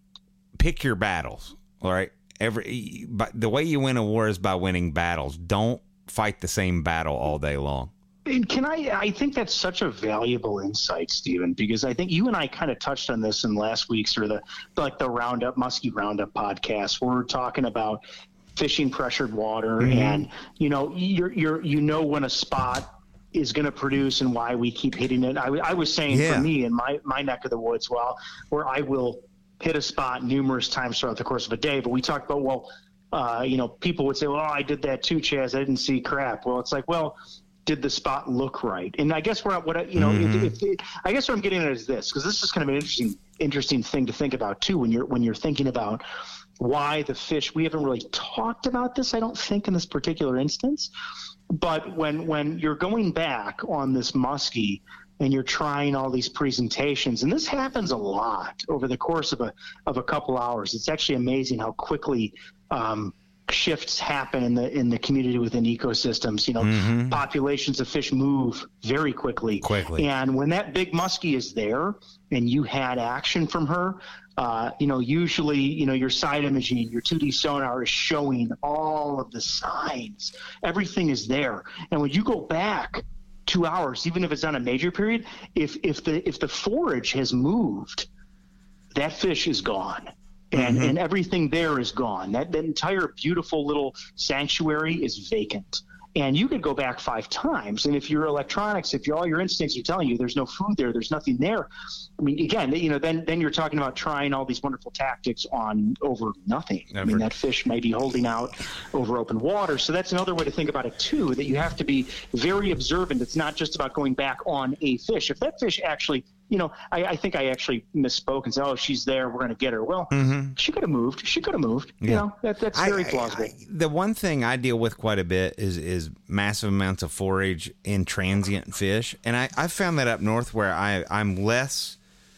pick your battles. All right, every but the way you win a war is by winning battles. Don't fight the same battle all day long. And can I, I think that's such a valuable insight, Stephen, because I think you and I kind of touched on this in last week's or the, like the Roundup, Muskie Roundup podcast, where we're talking about fishing pressured water mm-hmm. and, you know, you're, you're, you know, when a spot is going to produce and why we keep hitting it. I, I was saying yeah. for me in my, my neck of the woods, well, where I will hit a spot numerous times throughout the course of a day, but we talked about, well, uh, you know, people would say, well, I did that too, Chaz. I didn't see crap. Well, it's like, well, did the spot look right? And I guess what, what I, you know, mm-hmm. if, if, I guess what I'm getting at is this, because this is kind of an interesting, interesting thing to think about too, when you're, when you're thinking about why the fish, we haven't really talked about this, I don't think, in this particular instance, but when, when you're going back on this muskie and you're trying all these presentations, and this happens a lot over the course of a, of a couple hours, it's actually amazing how quickly, um, shifts happen in the in the community within ecosystems. You know, mm-hmm. populations of fish move very quickly. Quickly. And when that big muskie is there and you had action from her, uh, you know, usually, you know, your side imaging, your two D sonar is showing all of the signs. Everything is there. And when you go back two hours, even if it's on a major period, if if the if the forage has moved, that fish is gone. And, mm-hmm. and everything there is gone. That, that entire beautiful little sanctuary is vacant. And you could go back five times. And if your electronics, if your, all your instincts are telling you there's no food there, there's nothing there. I mean, again, you know, then then you're talking about trying all these wonderful tactics on over nothing. Never. I mean, that fish might be holding out over open water. So that's another way to think about it too, that you have to be very observant. It's not just about going back on a fish. If that fish actually, you know, I, I think I actually misspoke and said, oh, she's there, we're going to get her. Well, mm-hmm. she could have moved. She could have moved. Yeah. You know, that, that's very I, plausible. I, I, the one thing I deal with quite a bit is is massive amounts of forage in transient fish. And I, I found that up north where I, I'm less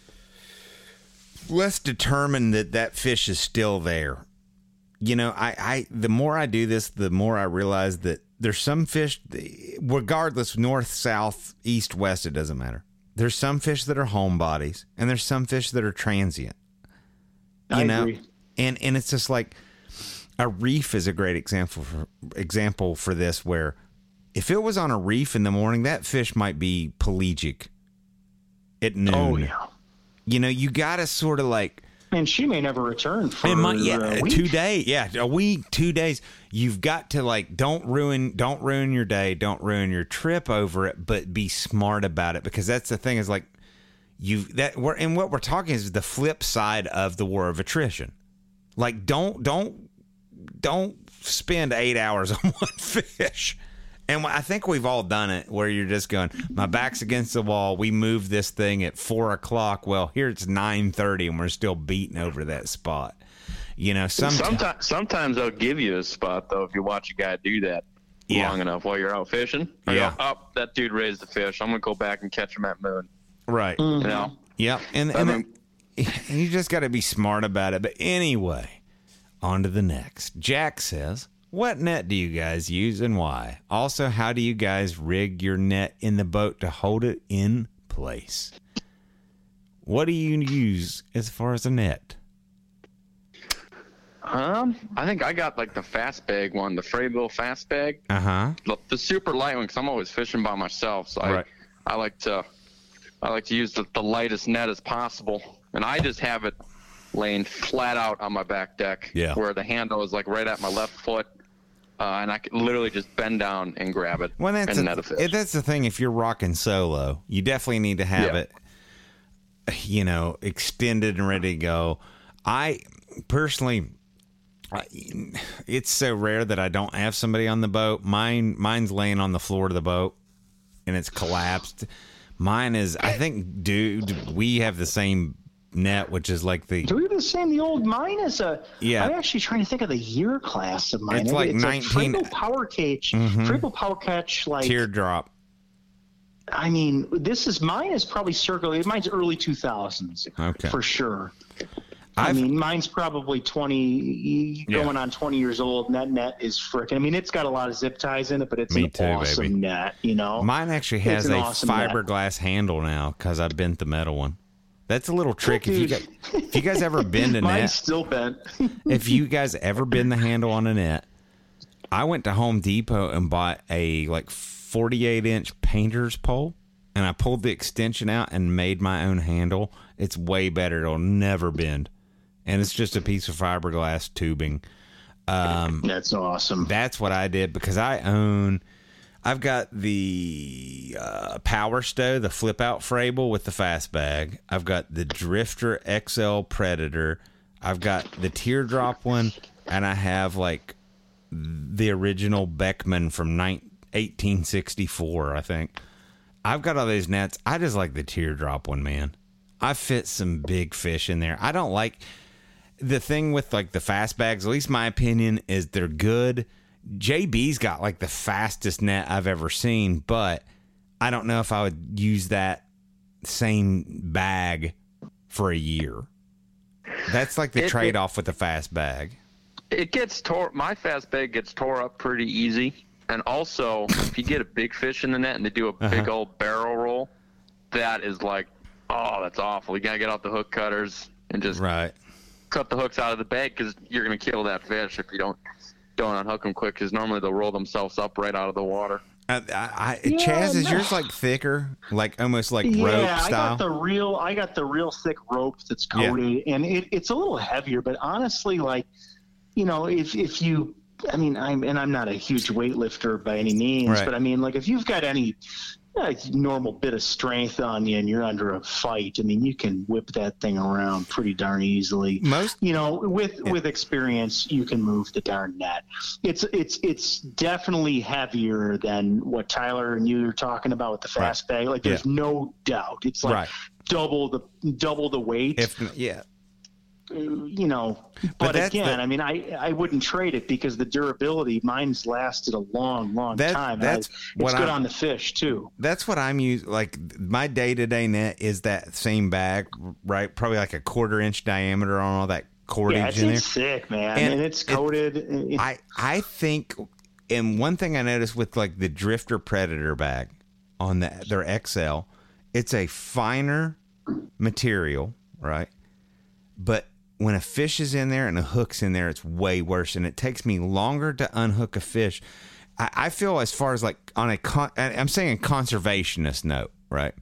less determined that that fish is still there. You know, I, I the more I do this, the more I realize that there's some fish, regardless, north, south, east, west, it doesn't matter. There's some fish that are homebodies, and there's some fish that are transient. You I know, agree. and and it's just like a reef is a great example for example for this. Where if it was on a reef in the morning, that fish might be pelagic at noon. Oh yeah. You know, you got to sort of like. And she may never return for it might, yeah, a week. two days. Yeah, a week, two days. You've got to like don't ruin don't ruin your day, don't ruin your trip over it, but be smart about it, because that's the thing is like you that we're and what we're talking is the flip side of the war of attrition. Like don't don't don't spend eight hours on one fish. And I think we've all done it where you're just going, my back's against the wall. We moved this thing at four o'clock. Well, here it's nine thirty and we're still beating over that spot. You know, sometimes, sometimes, sometimes they'll give you a spot, though, if you watch a guy do that yeah. long enough while you're out fishing. Or yeah. Go, oh, that dude raised the fish. I'm going to go back and catch him at moon. Right. Mm-hmm. You know? Yeah. And, and, then, and you just got to be smart about it. But anyway, on to the next. Jack says, what net do you guys use and why? Also, how do you guys rig your net in the boat to hold it in place? What do you use as far as a net? Um, I think I got like the fast bag one, the Frabill fast bag. Uh-huh. The, the super light one, because I'm always fishing by myself. So right. I, I like to I like to use the, the lightest net as possible. And I just have it laying flat out on my back deck yeah. where the handle is like right at my left foot. Uh, and I can literally just bend down and grab it well, that's and a, net a fish. That's the thing. If you're rocking solo, you definitely need to have yeah. it, you know, extended and ready to go. I personally, I, it's so rare that I don't have somebody on the boat. Mine, mine's laying on the floor of the boat, and it's collapsed. Mine is, I think, dude, we have the same net, which is like the. Do we have the same? The old mine is a. Yeah. I'm actually trying to think of the year class of mine. It's like it's nineteen. A Frabill Power Catch. Mm-hmm. Frabill Power Catch, like teardrop. I mean, this is mine is probably circling. Mine's early two thousands, Okay. for sure. I I've- mean, mine's probably twenty, Yeah. going on twenty years old, and that net is freaking. I mean, it's got a lot of zip ties in it, but it's Me an too, awesome baby. net. You know, Mine actually It's has an a awesome net. fiberglass handle now because I bent the metal one. That's a little trick. If you Dude. guys, if you guys ever bend a mine's net, still bent. if you guys ever bend the handle on a net, I went to Home Depot and bought a like forty-eight inch painter's pole, and I pulled the extension out and made my own handle. It's way better. It'll never bend, and it's just a piece of fiberglass tubing. Um, That's awesome. That's what I did because I own. I've got the uh, Power Stow, the flip out Frable with the fast bag. I've got the Drifter X L Predator. I've got the teardrop one, and I have like the original Beckman from eighteen sixty-four, I think. I've got all these nets. I just like the teardrop one, man. I fit some big fish in there. I don't like the thing with like the fast bags, at least my opinion, is they're good. J B's got like the fastest net I've ever seen, but I don't know if I would use that same bag for a year. That's like the It- trade off with the fast bag. It gets tore. My fast bag gets tore up pretty easy. And also, if you get a big fish in the net and they do a big Uh-huh. old barrel roll, that is like, oh, that's awful. You gotta get out the hook cutters and just Right. cut the hooks out of the bag because you're gonna kill that fish if you don't don't unhook them quick. Because normally they'll roll themselves up right out of the water. I, I, I, Yeah, Chaz, is no. yours like thicker, like almost like Yeah, rope I style? got the real. I got the real thick rope that's Yeah. coated, and it, it's a little heavier. But honestly, like, you know, if if you, I mean, I'm and I'm not a huge weightlifter by any means, Right. but I mean, like, if you've got any uh, normal bit of strength on you and you're under a fight, I mean, you can whip that thing around pretty darn easily. Most You know, with Yeah. with experience, you can move the darn net. It's it's it's definitely heavier than what Tyler and you are talking about with the fast bag. Like, there's no doubt. It's like Right. double the double the weight. if yeah, you know, but, that's again, the- I mean, I I wouldn't trade it because the durability. Mine's lasted a long, long That- time. and that's I, what it's good I'm- on the fish too. that's what I'm using. Like my day to day net is that same bag, right? Probably like a quarter inch diameter on all that cordage Yeah, it's, in there. it's thick, man, And and, it's it- coated. It- I I think, and one thing I noticed with like the Drifter Predator bag on the their X L, it's a finer material, right? But when a fish is in there and a hook's in there, it's way worse, and it takes me longer to unhook a fish. I, I feel as far as like on a con, I'm saying a conservationist note, right?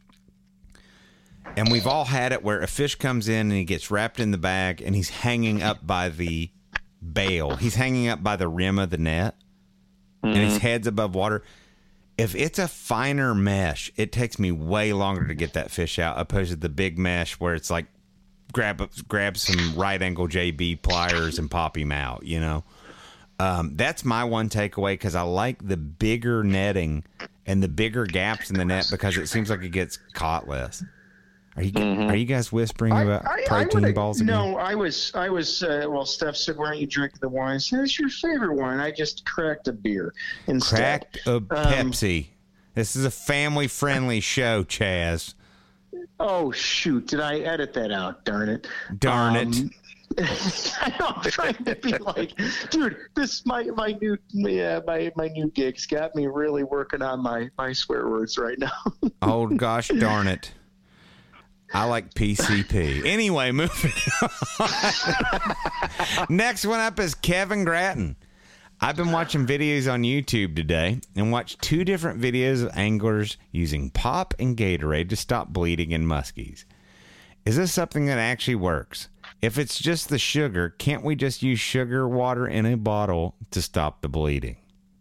And we've all had it where a fish comes in and he gets wrapped in the bag and he's hanging up by the bail. He's hanging up by the rim of the net and his head's above water. If it's a finer mesh, it takes me way longer to get that fish out opposed to the big mesh where it's like grab grab some right angle J B pliers and pop him out, you know. Um, that's my one takeaway because I like the bigger netting and the bigger gaps in the net because it seems like it gets caught less. Are you are you guys whispering about protein would've- balls again? No, I was, I was. Uh, well, Steph said, "Why don't you drink the wine?" I said, "It's your favorite wine." I just cracked a beer instead. Cracked a Pepsi. This is a family friendly show, Chaz. Oh shoot! Did I edit that out? Darn it! Darn Um, it. I know, I'm trying to be like, dude, this my my new yeah my my new gigs got me really working on my my swear words right now. Oh gosh darn it. I like P C P. Anyway, moving on. Next one up is Kevin Gratton. I've been watching videos on YouTube today and watched two different videos of anglers using pop and Gatorade to stop bleeding in muskies. Is this something that actually works? If it's just the sugar, can't we just use sugar water in a bottle to stop the bleeding?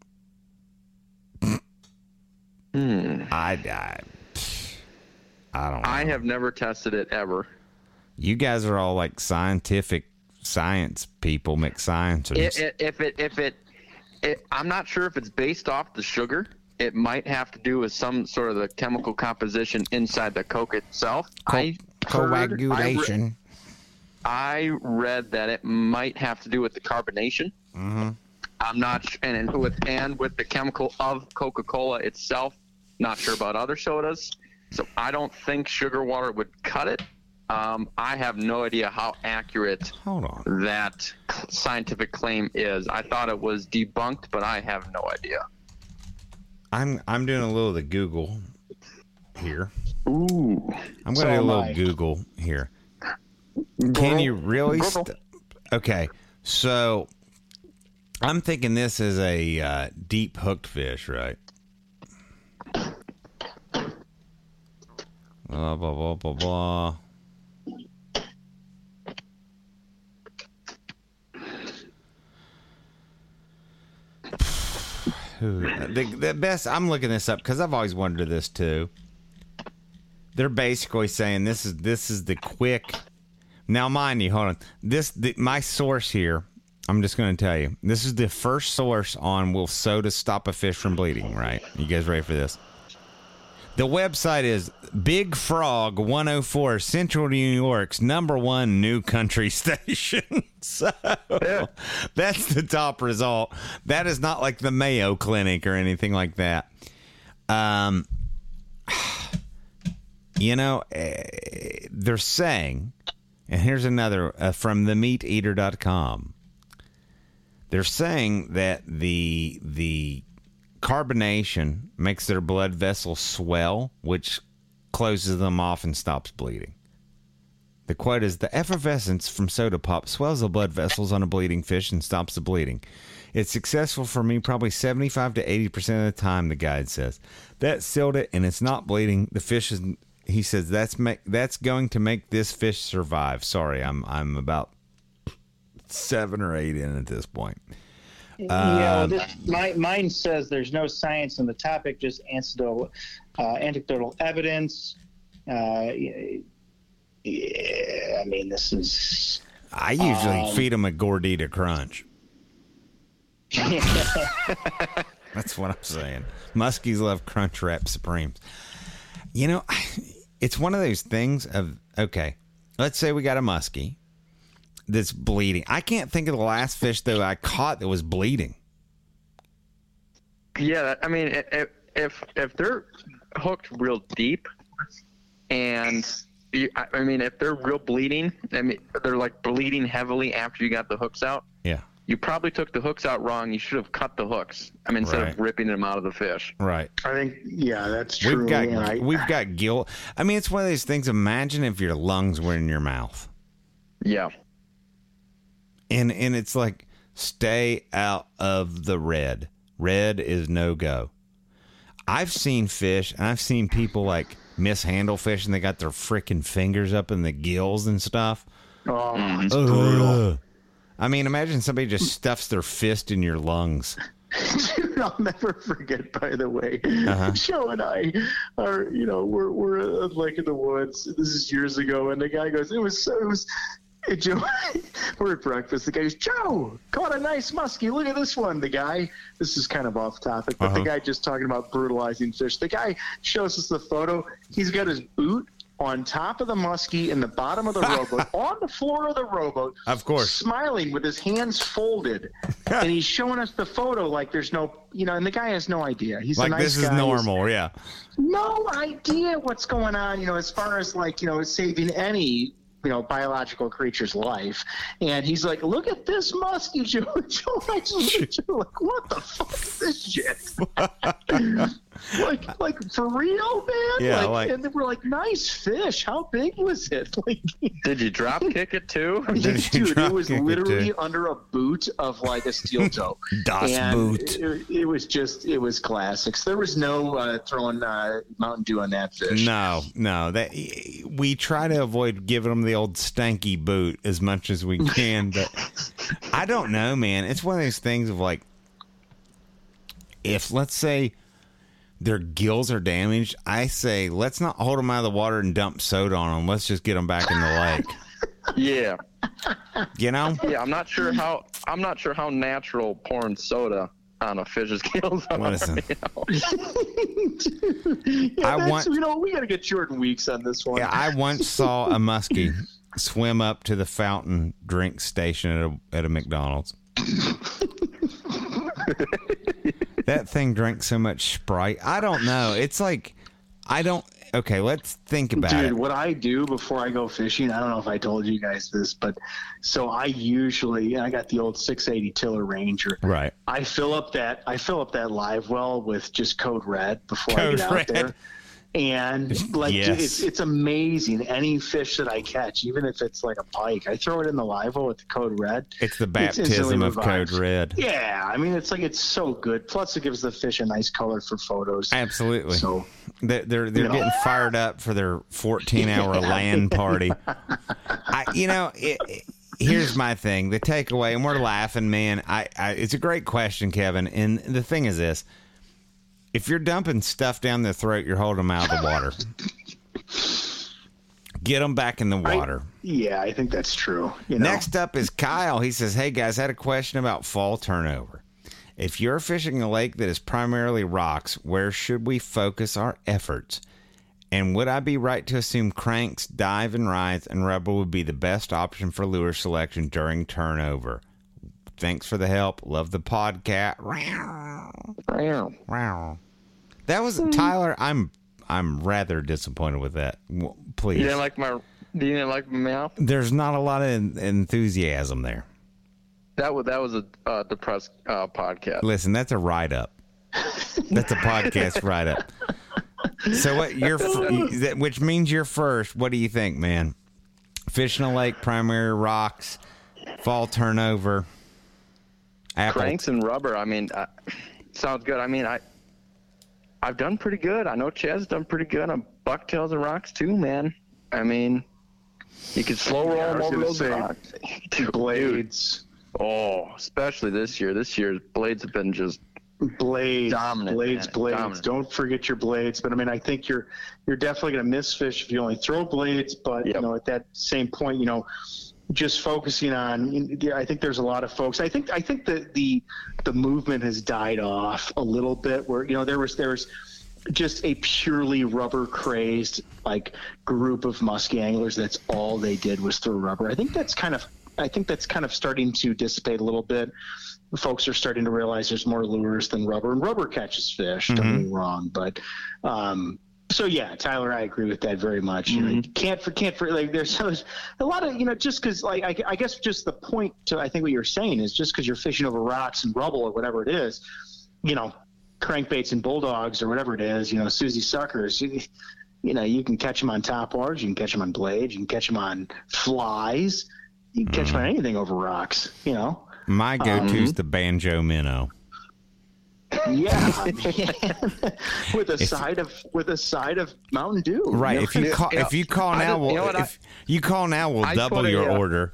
Hmm. I, I, I don't know. I have never tested it ever. You guys are all like scientific science people, mixed sciences. It, it, if it, if it, it, I'm not sure if it's based off the sugar. It might have to do with some sort of the chemical composition inside the Coke itself. Co- I heard- I, re- coagulation. I read that it might have to do with the carbonation. Mm-hmm. I'm not, sh- and, and with and with the chemical of Coca-Cola itself Not sure about other sodas. So I don't think sugar water would cut it. Um, I have no idea how accurate Hold on. that scientific claim is. I thought it was debunked, but I have no idea. I'm I'm doing a little of the Google here. Ooh. I'm going to So do a am little I. Google here. Can you really? St- okay, so I'm thinking this is a uh, deep hooked fish, right? Blah blah blah blah blah. The, the best, I'm looking this up because I've always wondered this too. They're basically saying this is this is the quick. Now, mind you, hold on. This the, my source here. I'm just going to tell you. This is the first source on will soda stop a fish from bleeding. Right? You guys ready for this? The website is Big Frog one oh four, Central New York's number one new country station. So Yeah. that's the top result. That is not like the Mayo Clinic or anything like that. Um, you know, eh, they're saying, and here's another uh, from the meat eater dot com. They're saying that the the carbonation makes their blood vessels swell, which closes them off and stops bleeding. The quote is, the effervescence from soda pop swells the blood vessels on a bleeding fish and stops the bleeding. It's successful for me probably seventy-five to eighty percent of the time, the guide says. That sealed it, and it's not bleeding. The fish is, he says, that's make, that's going to make this fish survive. Sorry, I'm I'm about seven or eight in at this point. yeah, Um, this, my, mine says there's no science on the topic, just anecdotal, uh, anecdotal evidence. Uh, yeah, I mean, this is. I usually Um, feed them a Gordita Crunch. That's what I'm saying. Muskies love Crunch Wrap Supremes. You know, it's one of those things of, okay, let's say we got a muskie that's bleeding. I can't think of the last fish that I caught that was bleeding. Yeah, I mean, if if if they're hooked real deep, and you, I I mean, if they're real bleeding, I mean, they're like bleeding heavily after you got the hooks out. Yeah. You probably took the hooks out wrong. You should have cut the hooks. I mean, instead Right. of ripping them out of the fish. Right. I think, yeah, that's true. We've got and I, we've got gill. I mean, it's one of those things. Imagine if your lungs were in your mouth. Yeah. And and it's like, stay out of the red. Red is no go. I've seen fish, and I've seen people like mishandle fish, and they got their freaking fingers up in the gills and stuff. Oh, Mm. it's Ugh. brutal. I mean, imagine somebody just stuffs their fist in your lungs. Dude, I'll never forget, by the way. Uh-huh. Joe and I are, you know, we're we're at Lake in the Woods. This is years ago, and the guy goes, "It was so." It was, hey, Joe, we're at breakfast. The guy goes, "Joe, caught a nice muskie. Look at this one." The guy, this is kind of off topic, but Uh-huh. the guy just talking about brutalizing fish. The guy shows us the photo. He's got his boot on top of the muskie in the bottom of the rowboat, on the floor of the rowboat. Of course. Smiling with his hands folded. And he's showing us the photo like there's no, you know, and the guy has no idea. He's a Like nice this is guy. normal, yeah. No idea what's going on, you know, as far as like, you know, saving any, you know, biological creature's life. And he's like, look at this muskie, Joe. Joe, I just look at Joe like, what the fuck is this shit? like, like for real, man? Yeah, like, like- and they were like, nice fish. How big was it? Like, Did you drop kick it too? Did you dude, drop it was kick it literally too? under a boot of like a steel toe. Das and Boot. It, it was just, it was classics. There was no uh, throwing uh, Mountain Dew on that fish. No, no. That we try to avoid giving them the old stanky boot as much as we can, but I don't know, man. It's one of those things of like, if let's say their gills are damaged, I say let's not hold them out of the water and dump soda on them. Let's just get them back in the lake. Yeah. You know? Yeah, I'm not sure how I'm not sure how natural pouring soda on a fish's gills are. Listen. you know? yeah, I that's, want- you know, we got to get Jordan Weeks on this one. Yeah, I once saw a muskie swim up to the fountain drink station at a, at a McDonald's. That thing drinks so much Sprite. I don't know. It's like, I don't. Okay, let's think about Dude, it. what I do before I go fishing, I don't know if I told you guys this, but so I usually, I got the old six eighty Tiller Ranger. Right. I fill up that, I fill up that live well with just Code Red before Code I get out Red. there. And like, Yes. it's, it's amazing. Any fish that I catch, even if it's like a pike, I throw it in the live well with the Code Red. It's the It's instantly baptism of revived. Code Red. Yeah. I mean, it's like, it's so good. Plus it gives the fish a nice color for photos. Absolutely. So They're they're, they're You know. getting fired up for their fourteen hour land party. I, you know, it, it- here's my thing. The takeaway, and we're laughing, man. I, I it's a great question, Kevin. And the thing is this: if you're dumping stuff down their throat, you're holding them out of the water. Get them back in the I- water. yeah, I think that's true. You know? Next up is Kyle. He says, "Hey guys, I had a question about fall turnover. If you're fishing a lake that is primarily rocks, where should we focus our efforts? And would I be right to assume cranks, dive and rides, and rubber would be the best option for lure selection during turnover? Thanks for the help. Love the podcast." That was Tyler. I'm I'm rather disappointed with that. W- Please, You didn't like my, you didn't like my mouth? there's not a lot of en- enthusiasm there. That was that was a uh, depressed uh, podcast. Listen, that's a write up. That's a podcast write up. So what you're, f- which means you're first. What do you think, man? Fishing a lake, primary rocks, fall turnover, apple. Cranks and rubber. I mean, uh, sounds good. I mean, I I've done pretty good. I know Chad's done pretty good on bucktails and rocks too, man. I mean, you can slow roll Yeah, I them was over gonna those say, rocks. Dude, blades. Oh, especially this year. This year's blades have been just Blades, Dominant, blades, man. blades. Dominant. Don't forget your blades. But I mean, I think you're you're definitely going to miss fish if you only throw blades. But Yep. you know, at that same point, you know, just focusing on. I think there's a lot of folks. I think I think that the the movement has died off a little bit. Where you know there was there was just a purely rubber crazed like group of muskie anglers. That's all they did was throw rubber. I think that's kind of I think that's kind of starting to dissipate a little bit. Folks are starting to realize there's more lures than rubber, and rubber catches fish. Don't get me wrong, but um, so yeah, Tyler, I agree with that very much. You know, you can't for can't for like there's, there's a lot of you know just because like I, I guess just the point to I think what you're saying is just because you're fishing over rocks and rubble or whatever it is, you know, crankbaits and bulldogs or whatever it is, you know, Susie suckers. You, you know, you can catch them on top waters, you can catch them on blades, you can catch them on flies, you can catch them on anything over rocks. You know. My go-to's the banjo minnow. Yeah, with a side of with a side of Mountain Dew. Right. know? If you call, you know, if you call I now, just- we'll, you know what, if you call now, we'll I double put a, your uh, order.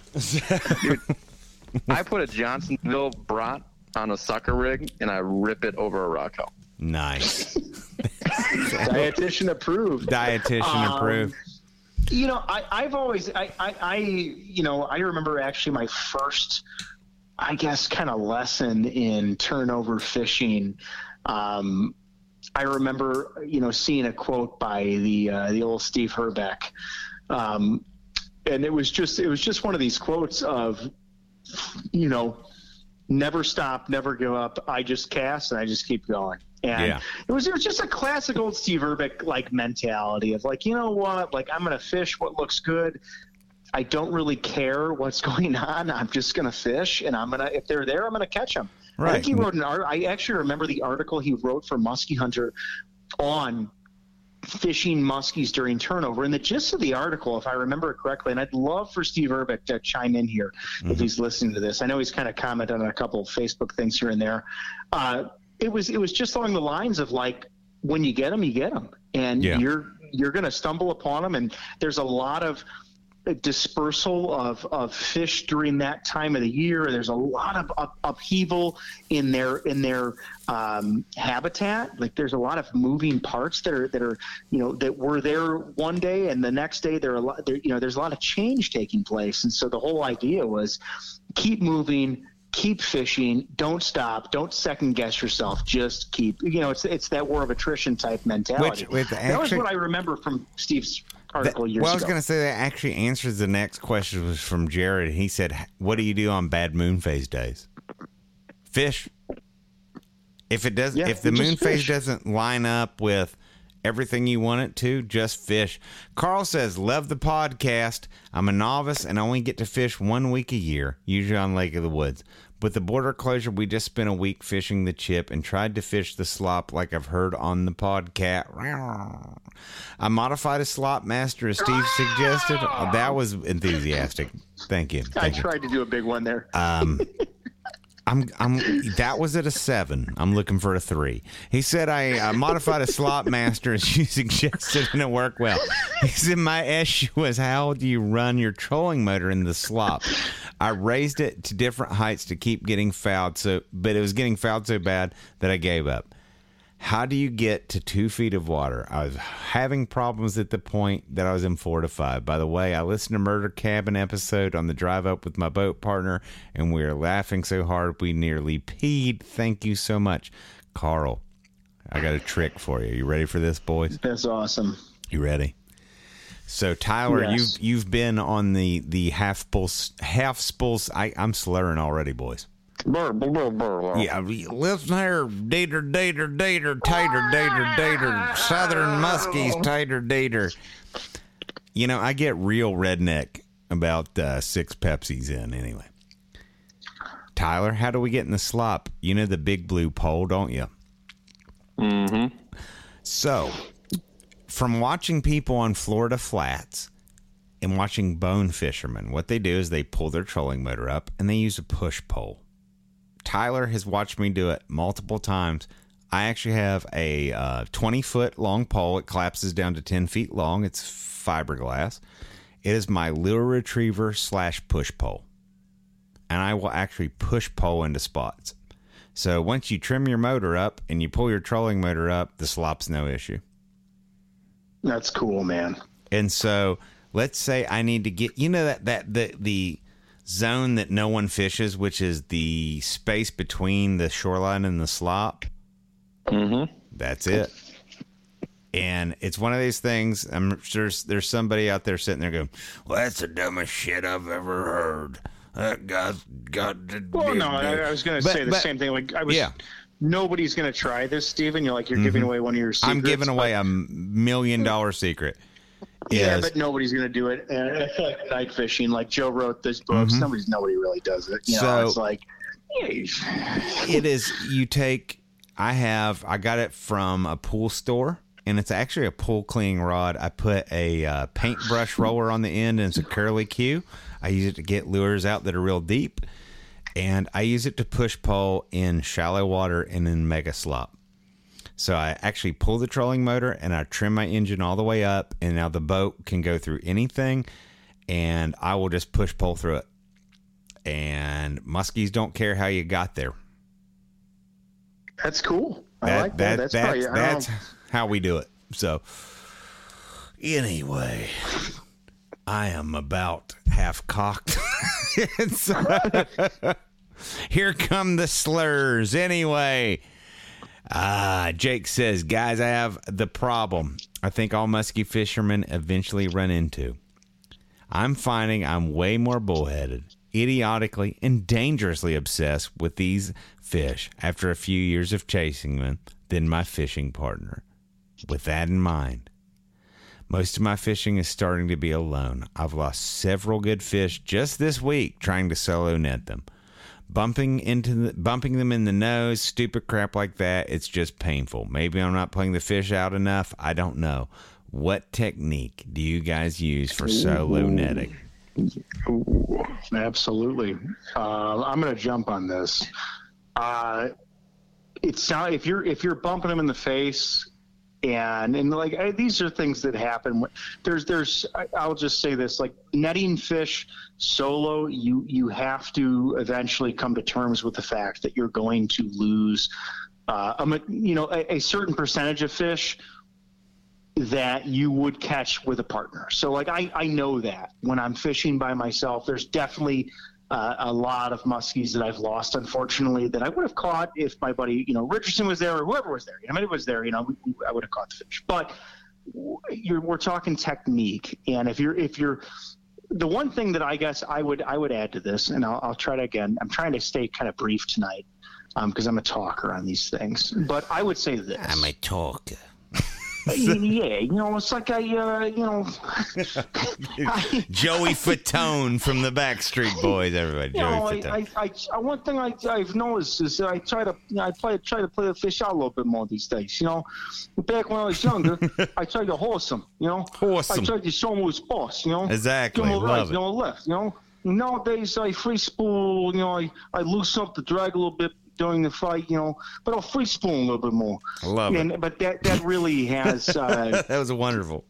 I put a Johnsonville brat on a sucker rig and I rip it over a rock hole. Nice. Dietitian approved. Dietitian Um, approved. You know, I, I've always, I, I, I, you know, I remember actually my first, I guess, kind of lesson in turnover fishing. Um, I remember, you know, seeing a quote by the uh, the old Steve Herbeck, um, and it was just, it was just one of these quotes of, you know, never stop, never give up. I just cast and I just keep going. And Yeah. it was it was just a classic old Steve Herbeck like mentality of like, you know what, like I'm gonna fish what looks good. I don't really care what's going on. I'm just gonna fish, and I'm gonna if they're there, I'm gonna catch them. I Right. think he wrote an art. I actually remember the article he wrote for Muskie Hunter on fishing muskies during turnover. And the gist of the article, if I remember it correctly, and I'd love for Steve Herbeck to chime in here Mm-hmm. if he's listening to this. I know he's kind of commented on a couple of Facebook things here and there. Uh, it was it was just along the lines of like, when you get them, you get them, and Yeah. you're you're going to stumble upon them. And there's a lot of dispersal of, of fish during that time of the year. There's a lot of up, upheaval in their in their um, habitat. Like there's a lot of moving parts that are that are you know that were there one day and the next day there are a lot there, you know there's a lot of change taking place. And so the whole idea was keep moving, keep fishing, don't stop, don't second guess yourself, just keep you know it's it's that war of attrition type mentality. Which- with that was actually- what I remember from Steve's That- article years well, I was ago. going to say that actually answers the next question was from Jared. He said, "What do you do on bad moon phase days?" Fish. If it doesn't, Yeah, if the you just moon phase fish. doesn't line up with everything you want it to, just fish. Carl says, love the podcast. I'm a novice and only get to fish one week a year, usually on Lake of the Woods. With the border closure, we just spent a week fishing the chip and tried to fish the slop like I've heard on the podcast. I modified a slop master as Steve suggested. Oh, that was enthusiastic. Thank you. I Thank you. tried to do a big one there. Um, I'm, I'm, that was at a seven. I'm looking for a three. He said I uh, modified a slop master as you suggested and it worked well. He said my issue was how do you run your trolling motor in the slop? I raised it to different heights to keep getting fouled, so but it was getting fouled so bad that I gave up. How do you get to two feet of water? I was having problems at the point that I was in four to five. By the way, I listened to Murder Cabin episode on the drive up with my boat partner, and we were laughing so hard we nearly peed. Thank you so much. Carl, I got a trick for you. You ready for this, boys? That's awesome. You ready? So, Tyler, Yes. you've you've been on the, the half pulse, half spools. I, I'm slurring already, boys. Burr, burr, burr, burr. Yeah, listen here, dater, dater, dater, tater, dater, dater, southern muskies, tater, dater. You know, I get real redneck about uh, six Pepsis in anyway. Tyler, how do we get in the slop? You know the big blue pole, don't you? Mm-hmm. So, from watching people on Florida flats and watching bone fishermen, what they do is they pull their trolling motor up and they use a push pole. Tyler has watched me do it multiple times. I actually have a uh, twenty foot long pole. It collapses down to ten feet long. It's fiberglass. It is my lure retriever slash push pole. And I will actually push pole into spots. So once you trim your motor up and you pull your trolling motor up, the slop's no issue. That's cool, man. And so let's say I need to get, you know, that, that the, the zone that no one fishes, which is the space between the shoreline and the slop. Mm-hmm. That's it. And it's one of these things, I'm sure there's somebody out there sitting there going, well, that's the dumbest shit I've ever heard. That guy's got to Well, no, I, I was going to But- say the but- same thing. Like I was, Yeah. nobody's going to try this, Steven. You're like you're giving away one of your secrets. I'm giving away but- a million dollar secret. Yeah, Is- but nobody's going to do it. And I feel like night fishing, like Joe wrote this book. Mhm. Nobody's nobody really does it. You know, So- it's like, yeah, it is, you take, I have, I got it from a pool store, and it's actually a pool cleaning rod. I put a uh, paintbrush roller on the end, and it's a curly cue. I use it to get lures out that are real deep, and I use it to push pole in shallow water and in mega slop. So I actually pull the trolling motor, and I trim my engine all the way up, and now the boat can go through anything, and I will just push pole through it. And muskies don't care how you got there. that's cool. I That, like that. that, That's that's, probably, I that's don't- how we do it. So, anyway, I am about half cocked. And so- here come the slurs. Anyway, uh, Jake says, guys, I have the problem I think all muskie fishermen eventually run into. I'm finding I'm way more bullheaded, idiotically, and dangerously obsessed with these fish after a few years of chasing them than my fishing partner. With that in mind, most of my fishing is starting to be alone. I've lost several good fish just this week trying to solo net them. Bumping into the, bumping them in the nose, stupid crap like that, it's just painful. Maybe I'm not playing the fish out enough. I don't know. What technique do you guys use for solo netting? Ooh, absolutely. Uh, I'm going to jump on this. Uh, it's not if you're if you're bumping them in the face, and and like I, these are things that happen. There's there's I, I'll just say this: like netting fish solo, you you have to eventually come to terms with the fact that you're going to lose, uh, a, you know, a, a certain percentage of fish that you would catch with a partner. So like I, I know that when I'm fishing by myself, there's definitely uh, a lot of muskies that I've lost, unfortunately, that I would have caught if my buddy, you know, Richardson was there or whoever was there. You know, I mean, it was there, you know, we, we, I would have caught the fish. But you're, we're talking technique. And if you're, if you're, the one thing that I guess I would, I would add to this, and I'll, I'll try to again, I'm trying to stay kind of brief tonight. because um, I'm a talker on these things. But I would say this. I'm a talker. Yeah, you know, it's like I, uh, you know, I, Joey Fatone from the Backstreet Boys. Everybody, you Joey know, Fatone. I, I, I, one thing I, I've noticed is that I try to, you know, I play, try to play the fish out a little bit more these days. You know, back when I was younger, I tried to horse him. You know, Horse him. I tried to show him who's boss. You know, Exactly. Give him a right, Love it. you know, a left. You know, nowadays I free spool. You know, I, I loosen up the drag a little bit during the fight, you know, but I'll free spool a little bit more. I love and, it. But that, that really has, uh, That was wonderful.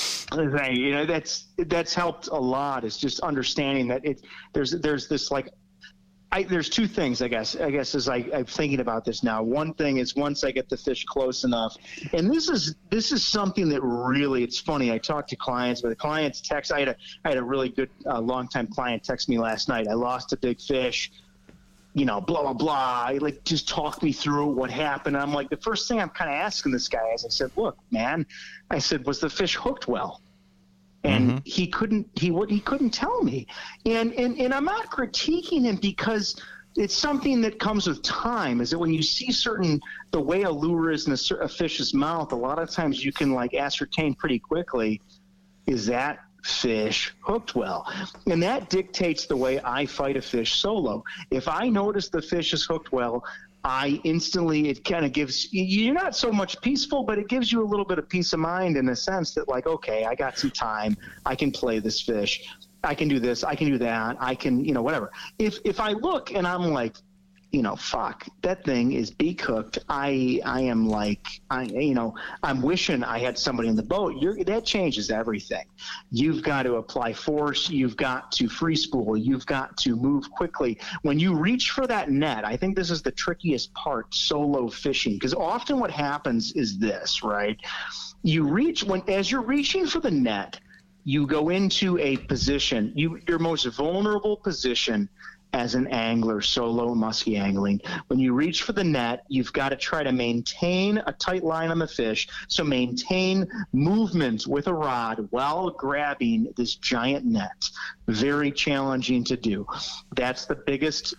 you know, that's that's helped a lot. Is just understanding that it there's there's this like, I there's two things I guess I guess as I, I'm thinking about this now. One thing is once I get the fish close enough, and this is this is something that really, it's funny. I talk to clients, but the clients text. I had a I had a really good uh, longtime client text me last night. I lost a big fish. You know, blah, blah, blah. Like, just talk me through what happened. I'm like, the first thing I'm kind of asking this guy is, I said, look, man, I said, was the fish hooked well? And Mm-hmm. he couldn't, he would, he couldn't tell me. And, and, and I'm not critiquing him because it's something that comes with time, is that when you see certain, the way a lure is in a, a fish's mouth, a lot of times you can like ascertain pretty quickly, is that fish hooked well? And that dictates the way I fight a fish solo. If I notice the fish is hooked well, I instantly, it kind of gives, you're not so much peaceful, but it gives you a little bit of peace of mind in the sense that like, okay, I got some time, I can play this fish, I can do this, I can do that, I can, you know, whatever. If if I look and I'm like, you know, fuck, that thing is beak hooked. I I am like, I you know, I'm wishing I had somebody in the boat. You're, that changes everything. You've got to apply force. You've got to free spool. You've got to move quickly. When you reach for that net, I think this is the trickiest part, solo fishing, because often what happens is this, right? You reach, when as you're reaching for the net, you go into a position, you your most vulnerable position as an angler, solo muskie angling. When you reach for the net, you've got to try to maintain a tight line on the fish. So maintain movement with a rod while grabbing this giant net. Very challenging to do. That's the biggest,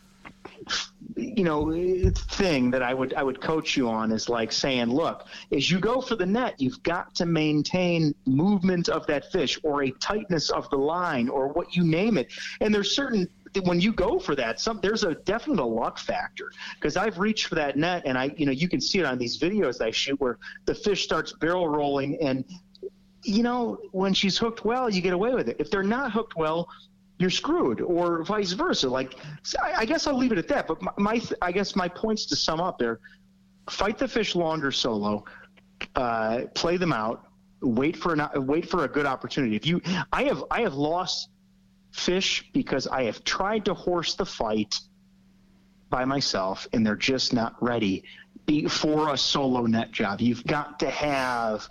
you know, thing that I would I would coach you on, is like saying, look, as you go for the net, you've got to maintain movement of that fish, or a tightness of the line, or what you name it. And there's certain, when you go for that, some there's a definite luck factor, because I've reached for that net and I, you know, you can see it on these videos I shoot where the fish starts barrel rolling, and you know, when she's hooked well, you get away with it. If they're not hooked well, you're screwed, or vice versa. Like, I, I guess I'll leave it at that. But my, my, I guess my points to sum up there: fight the fish longer solo, uh, play them out, wait for an, wait for a good opportunity. If you, I have, I have lost fish because I have tried to horse the fight by myself, and they're just not ready for a solo net job. You've got to have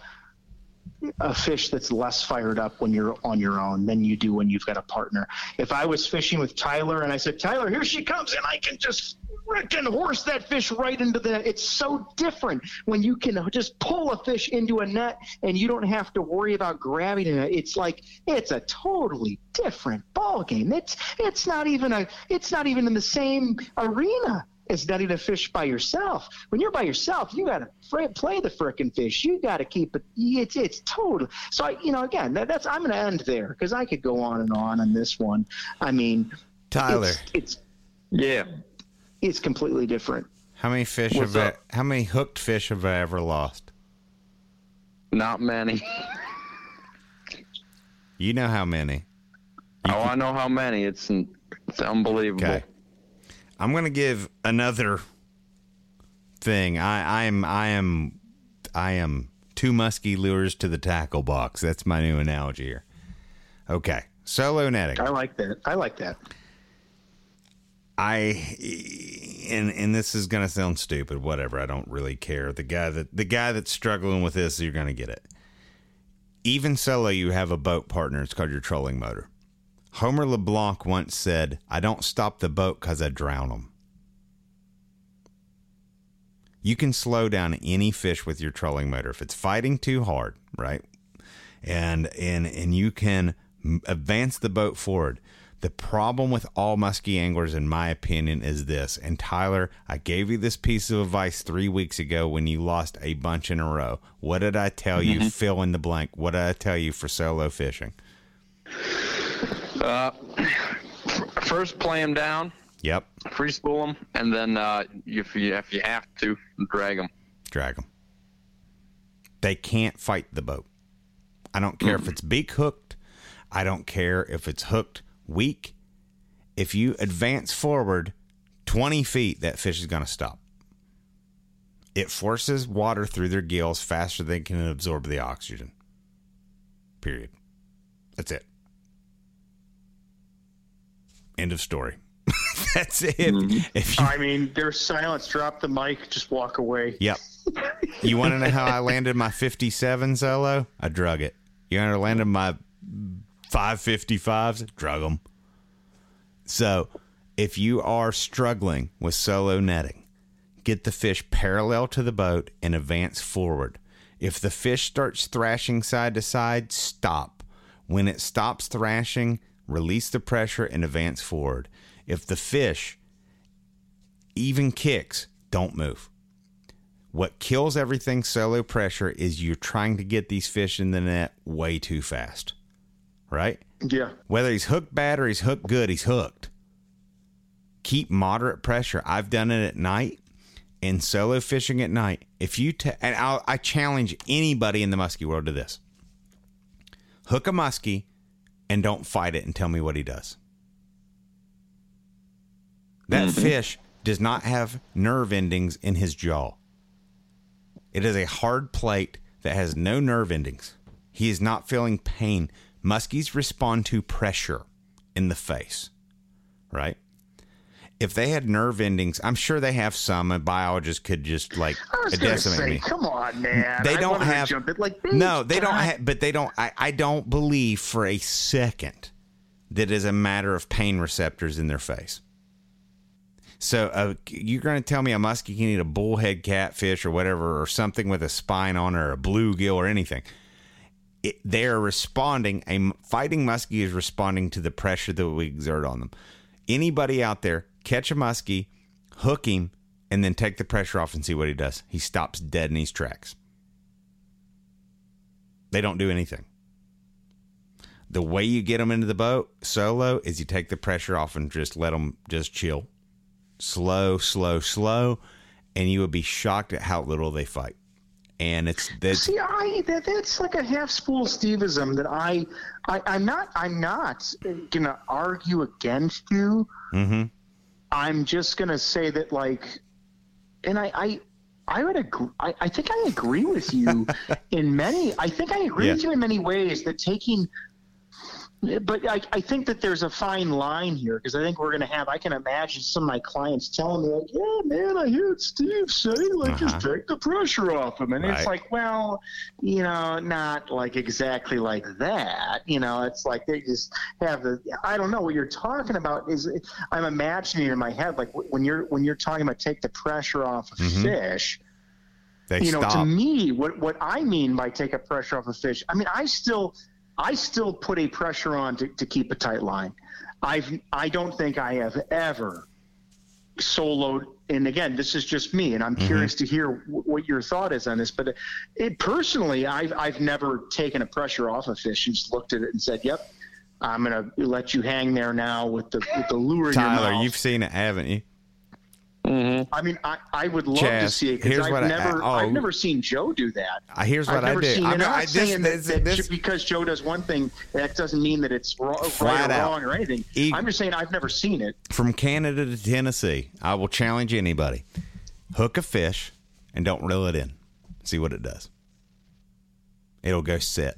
a fish that's less fired up when you're on your own than you do when you've got a partner. If I was fishing with Tyler and I said, Tyler, here she comes, and I can just frickin' horse that fish right into the net. It's so different when you can just pull a fish into a net and you don't have to worry about grabbing it. It's like, it's a totally different ball game. It's it's not even a it's not even in the same arena as netting a fish by yourself. When you're by yourself, you got to fr- play the frickin' fish. You got to keep it. It's it's total. So I, you know, again, that, that's I'm going to end there because I could go on and on on this one. I mean, Tyler, it's, it's Yeah. it's completely different. how many fish What's have I, up? how many hooked fish have I ever lost? Not many. You know how many. Oh, I know how many. It's it's unbelievable. Okay. I'm going to give another thing. I, I am I am I am two musky lures to the tackle box. That's my new analogy here. Okay. Solo netting. I like that. I like that. I and and this is going to sound stupid, whatever. I don't really care. The guy that the guy that's struggling with this, you're going to get it. Even solo, you have a boat partner. It's called your trolling motor. Homer LeBlanc once said, I don't stop the boat because I drown them. You can slow down any fish with your trolling motor. If it's fighting too hard, right? And, and, and you can advance the boat forward. The problem with all muskie anglers, in my opinion, is this. And Tyler, I gave you this piece of advice three weeks ago when you lost a bunch in a row. What did I tell Mm-hmm. you? Fill in the blank. What did I tell you for solo fishing? Uh, first, play them down, Yep. free spool them, and then uh, if you if you have to, drag them. Drag them. They can't fight the boat. I don't care if it's beak hooked. I don't care if it's hooked weak. If you advance forward twenty feet, that fish is going to stop. It forces water through their gills faster than they can absorb the oxygen. Period. That's it. End of story. That's it. If you, I mean, there's silence. Drop the mic. Just walk away. Yep. You want to know how I landed my fifty-seven solo? I drug it. You want to landed my five fifty-fives? Drug them. So, if you are struggling with solo netting, get the fish parallel to the boat and advance forward. If the fish starts thrashing side to side, stop. When it stops thrashing, release the pressure and advance forward. If the fish even kicks, don't move. What kills everything solo pressure is you're trying to get these fish in the net way too fast. Right? Yeah. Whether he's hooked bad or he's hooked good, he's hooked. Keep moderate pressure. I've done it at night and solo fishing at night. If you ta- and I'll, I challenge anybody in the muskie world to this. Hook a muskie and don't fight it and tell me what he does. That mm-hmm. fish does not have nerve endings in his jaw. It is a hard plate that has no nerve endings. He is not feeling pain. Muskies respond to pressure in the face, right? If they had nerve endings, I'm sure they have some, and biologists could just like I was decimate say, me. Come on, man. They I don't have. Jump it like no, they God. don't have. But they don't. I, I don't believe for a second that is a matter of pain receptors in their face. So uh, you're going to tell me a muskie can eat a bullhead catfish or whatever, or something with a spine on it, or a bluegill or anything. It, they're responding. A fighting muskie is responding to the pressure that we exert on them. Anybody out there, catch a muskie, hook him, and then take the pressure off and see what he does. He stops dead in his tracks. They don't do anything. The way you get them into the boat solo is you take the pressure off and just let them just chill. Slow, slow, slow, and you would be shocked at how little they fight. And it's that's see, I that, that's like a half spool Steveism that I, I I'm not I'm not gonna argue against you. Mm-hmm. I'm just gonna say that like, and I I, I would agree. I, I think I agree with you in many. I think I agree yeah. with you in many ways that taking. But I, I think that there's a fine line here because I think we're going to have, I can imagine some of my clients telling me like, yeah, man, I heard Steve say like, uh-huh. just take the pressure off him. And right. it's like, well, you know, not like exactly like that. You know, it's like they just have the, I don't know what you're talking about is I'm imagining in my head, like when you're, when you're talking about take the pressure off a mm-hmm. fish, they you know, stop. to me, what, what I mean by take a pressure off a fish, I mean, I still, I still put a pressure on to, to keep a tight line. I've, I don't think I have ever soloed, and again, this is just me, and I'm mm-hmm. curious to hear w- what your thought is on this, but it, personally, I've, I've never taken a pressure off a fish and just looked at it and said, yep, I'm going to let you hang there now with the, with the lure Tyler, in your mouth. You've seen it, haven't you? Mm-hmm. I mean, I, I would love Chaz, to see it because I've never I, oh, I've never seen Joe do that. Uh, here's what I've I never do. Seen, I'm and not, I'm not I, saying this, that, this, that because Joe does one thing, that doesn't mean that it's wrong, right or out. wrong or anything. E- I'm just saying I've never seen it. From Canada to Tennessee, I will challenge anybody. Hook a fish and don't reel it in. See what it does. It'll go sit.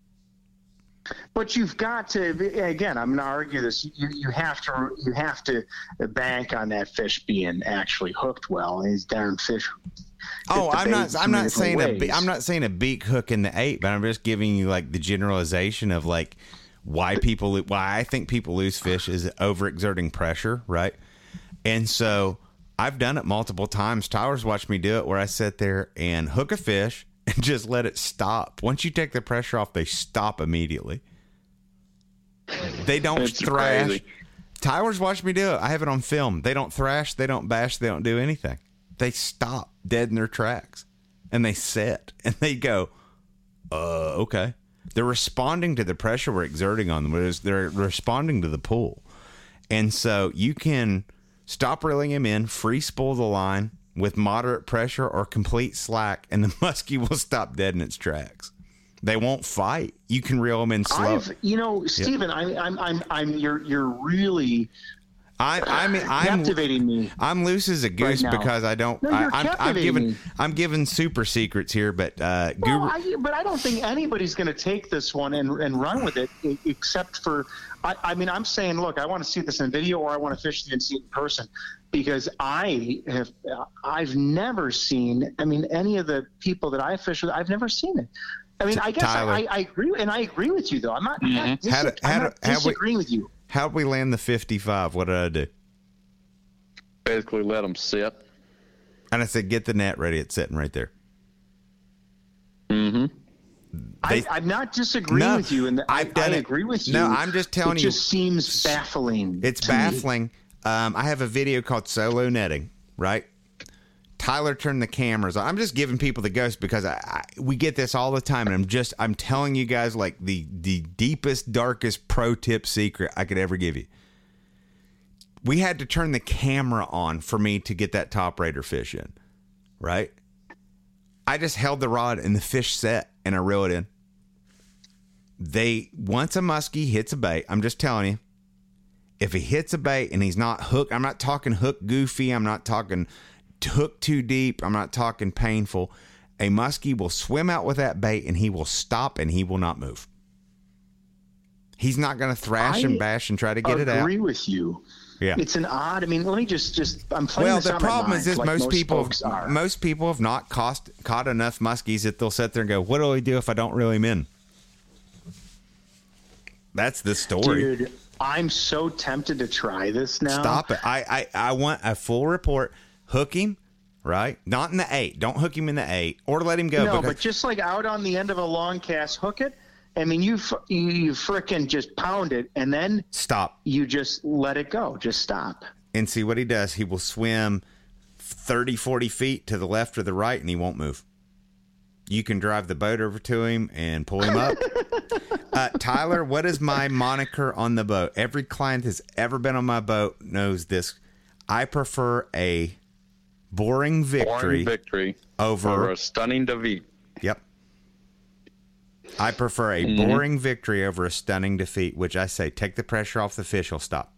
But you've got to, again, I'm going to argue this. You, you have to you have to bank on that fish being actually hooked well. And these darn fish. Oh, I'm not. I'm not saying ways. a. I'm not saying a beak hook in the eight, but I'm just giving you like the generalization of like why people. Why I think people lose fish is overexerting pressure, right? And so I've done it multiple times. Tyler's watched me do it, where I sit there and hook a fish and just let it stop. Once you take the pressure off, they stop immediately. They They don't It's thrash. crazy. Tyler's watched me do it. I have it on film. They don't thrash. They don't bash. They don't do anything. They stop dead in their tracks, and they sit, and they go, uh, okay. They're responding to the pressure we're exerting on them. Whereas they're responding to the pull. And so you can stop reeling him in, free spool the line with moderate pressure or complete slack, and the muskie will stop dead in its tracks. They won't fight. You can reel them in slow. I've, you know, Stephen, yeah. I'm, I'm, I'm, I'm, you're, you're really I, I mean, I'm captivating me. I'm loose as a goose right because I don't. No, I, you're I'm, I'm giving. me. I'm giving super secrets here, but uh, well, Guru. I, but I don't think anybody's going to take this one and, and run with it, except for. I, I mean, I'm saying, look, I want to see this in video, or I want to fish it and see it in person, because I have. I've never seen. I mean, any of the people that I fish with, I've never seen it. I mean, I guess I, I, I agree, and I agree with you, though. I'm not, mm-hmm. I'm not, dis- how do, how I'm not do, how disagreeing we, with you. How'd we land the fifty-five? What did I do? Basically, let them sit. And I said, get the net ready. It's sitting right there. Mm-hmm. They, I, I'm not disagreeing no, with you, and I, I've done I it. agree with you. No, I'm just telling it you. It just seems baffling. It's baffling. Um, I have a video called Solo Netting, right? Tyler turned the cameras on. I'm just giving people the ghost because I, I we get this all the time, and I'm just I'm telling you guys like the the deepest, darkest pro tip secret I could ever give you. We had to turn the camera on for me to get that top raider fish in, right? I just held the rod and the fish set, and I reel it in. They once a muskie hits a bait, I'm just telling you, if he hits a bait and he's not hooked, I'm not talking hook goofy, I'm not talking hook too deep, I'm not talking painful. A muskie will swim out with that bait and he will stop and he will not move. He's not going to thrash I and bash and try to get it out. I agree with you. Yeah. It's an odd. I mean, let me just just. I'm playing well, this the on my problem mind, is this: like most, most people, folks are. most people have not cost, caught enough muskies that they'll sit there and go, "What do I do if I don't reel him in?" That's the story. Dude, I'm so tempted to try this now. Stop it! I, I, I want a full report. Hook him, right? Not in the eight. Don't hook him in the eight, or let him go. No, because, but just like out on the end of a long cast, hook it. I mean, you you, you frickin' just pound it, and then stop. You just let it go. Just stop. And see what he does. He will swim thirty, forty feet to the left or the right, and he won't move. You can drive the boat over to him and pull him up. uh, Tyler, what is my moniker on the boat? Every client that's ever been on my boat knows this. I prefer a boring victory, boring victory over, over a stunning defeat. Yep. I prefer a mm-hmm. boring victory over a stunning defeat, which I say, take the pressure off the fish, he'll stop.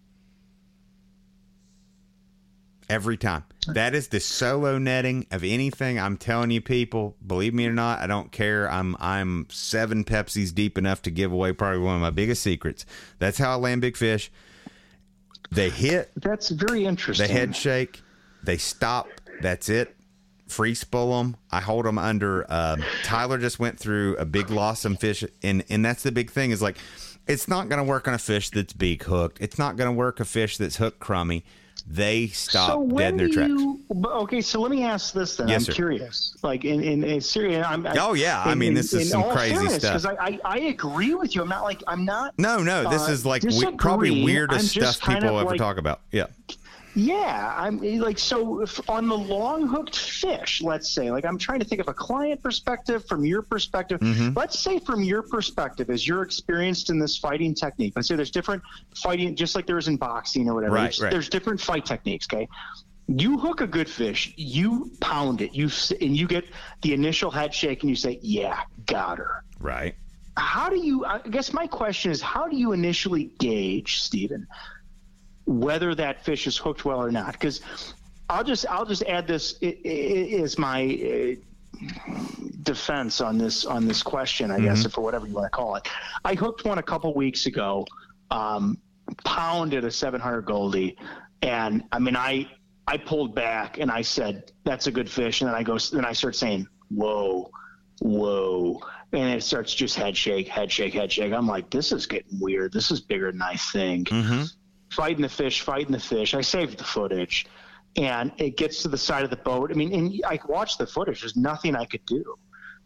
Every time. That is the solo netting of anything. I'm telling you, people, believe me or not, I don't care. I'm I'm seven Pepsis deep enough to give away probably one of my biggest secrets. That's how I land big fish. They hit. That's very interesting. They head shake. They stop. That's it. Free spool them. I hold them under. Um, Tyler just went through a big loss of fish, and and that's the big thing is like, it's not going to work on a fish that's beak hooked. It's not going to work a fish that's hook crummy. They stop so dead in their do tracks. You, okay, so let me ask this then. Yes, I'm sir. curious. Like in in, in serious. I'm, Oh yeah, I in, mean in, this is in some all crazy fairness, stuff. Because I, I I agree with you. I'm not like I'm not. No, no, this uh, is like we, disagree. probably weirdest I'm just stuff people kind of ever like, talk about. Yeah. Yeah, I'm like so if on the long hooked fish. Let's say, like I'm trying to think of a client perspective from your perspective. Mm-hmm. Let's say from your perspective, as you're experienced in this fighting technique. Let's say there's different fighting, just like there is in boxing or whatever. Right, there's, right. there's different fight techniques. Okay, you hook a good fish, you pound it, you s- and you get the initial head shake, and you say, "Yeah, got her." Right. How do you? I guess my question is, how do you initially gauge, Stephen, whether that fish is hooked well or not? Because I'll just I'll just add this i- i- is my uh, defense on this on this question, I mm-hmm. guess, or whatever you want to call it. I hooked one a couple weeks ago, um, pounded a seven hundred Goldie, and I mean I I pulled back and I said that's a good fish, and then I go then I start saying whoa, whoa. And it starts just head shake, head shake, head shake. I'm like, this is getting weird. This is bigger than I think. Mm-hmm. Fighting the fish, fighting the fish. I saved the footage, and it gets to the side of the boat. I mean, and I watched the footage. There's nothing I could do.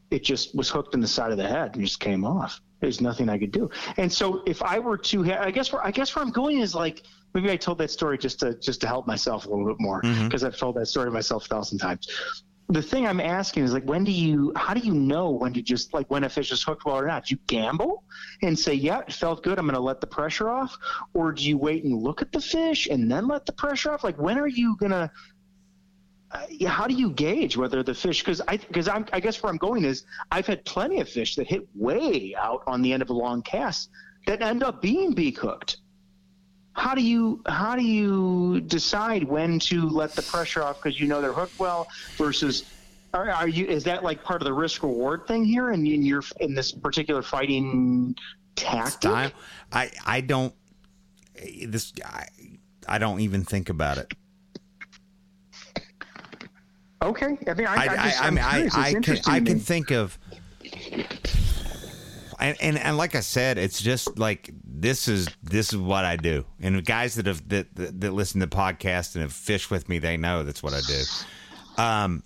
it just was hooked in the side of the head and just came off. There's nothing I could do. And so if I were to, ha- I guess where I guess where I'm going is like, maybe I told that story just to just to help myself a little bit more, because mm-hmm. I've told that story myself a thousand times. The thing I'm asking is like, when do you, how do you know when to just like when a fish is hooked well or not? Do you gamble and say, yeah, it felt good, I'm going to let the pressure off? Or do you wait and look at the fish and then let the pressure off? Like, when are you going to, uh, how do you gauge whether the fish, because I, because I'm, I guess where I'm going is I've had plenty of fish that hit way out on the end of a long cast that end up being beak hooked. How do you how do you decide when to let the pressure off because you know they're hooked well versus are, are you is that like part of the risk reward thing here and in your in this particular fighting tactic? Style? I I don't this I, I don't even think about it. Okay, I mean I I I, just, I, I, mean, I, I can I can me. think of. And, and and like I said, it's just like this is this is what I do. And the guys that have that, that, that listen to the podcast and have fished with me, they know that's what I do. Um,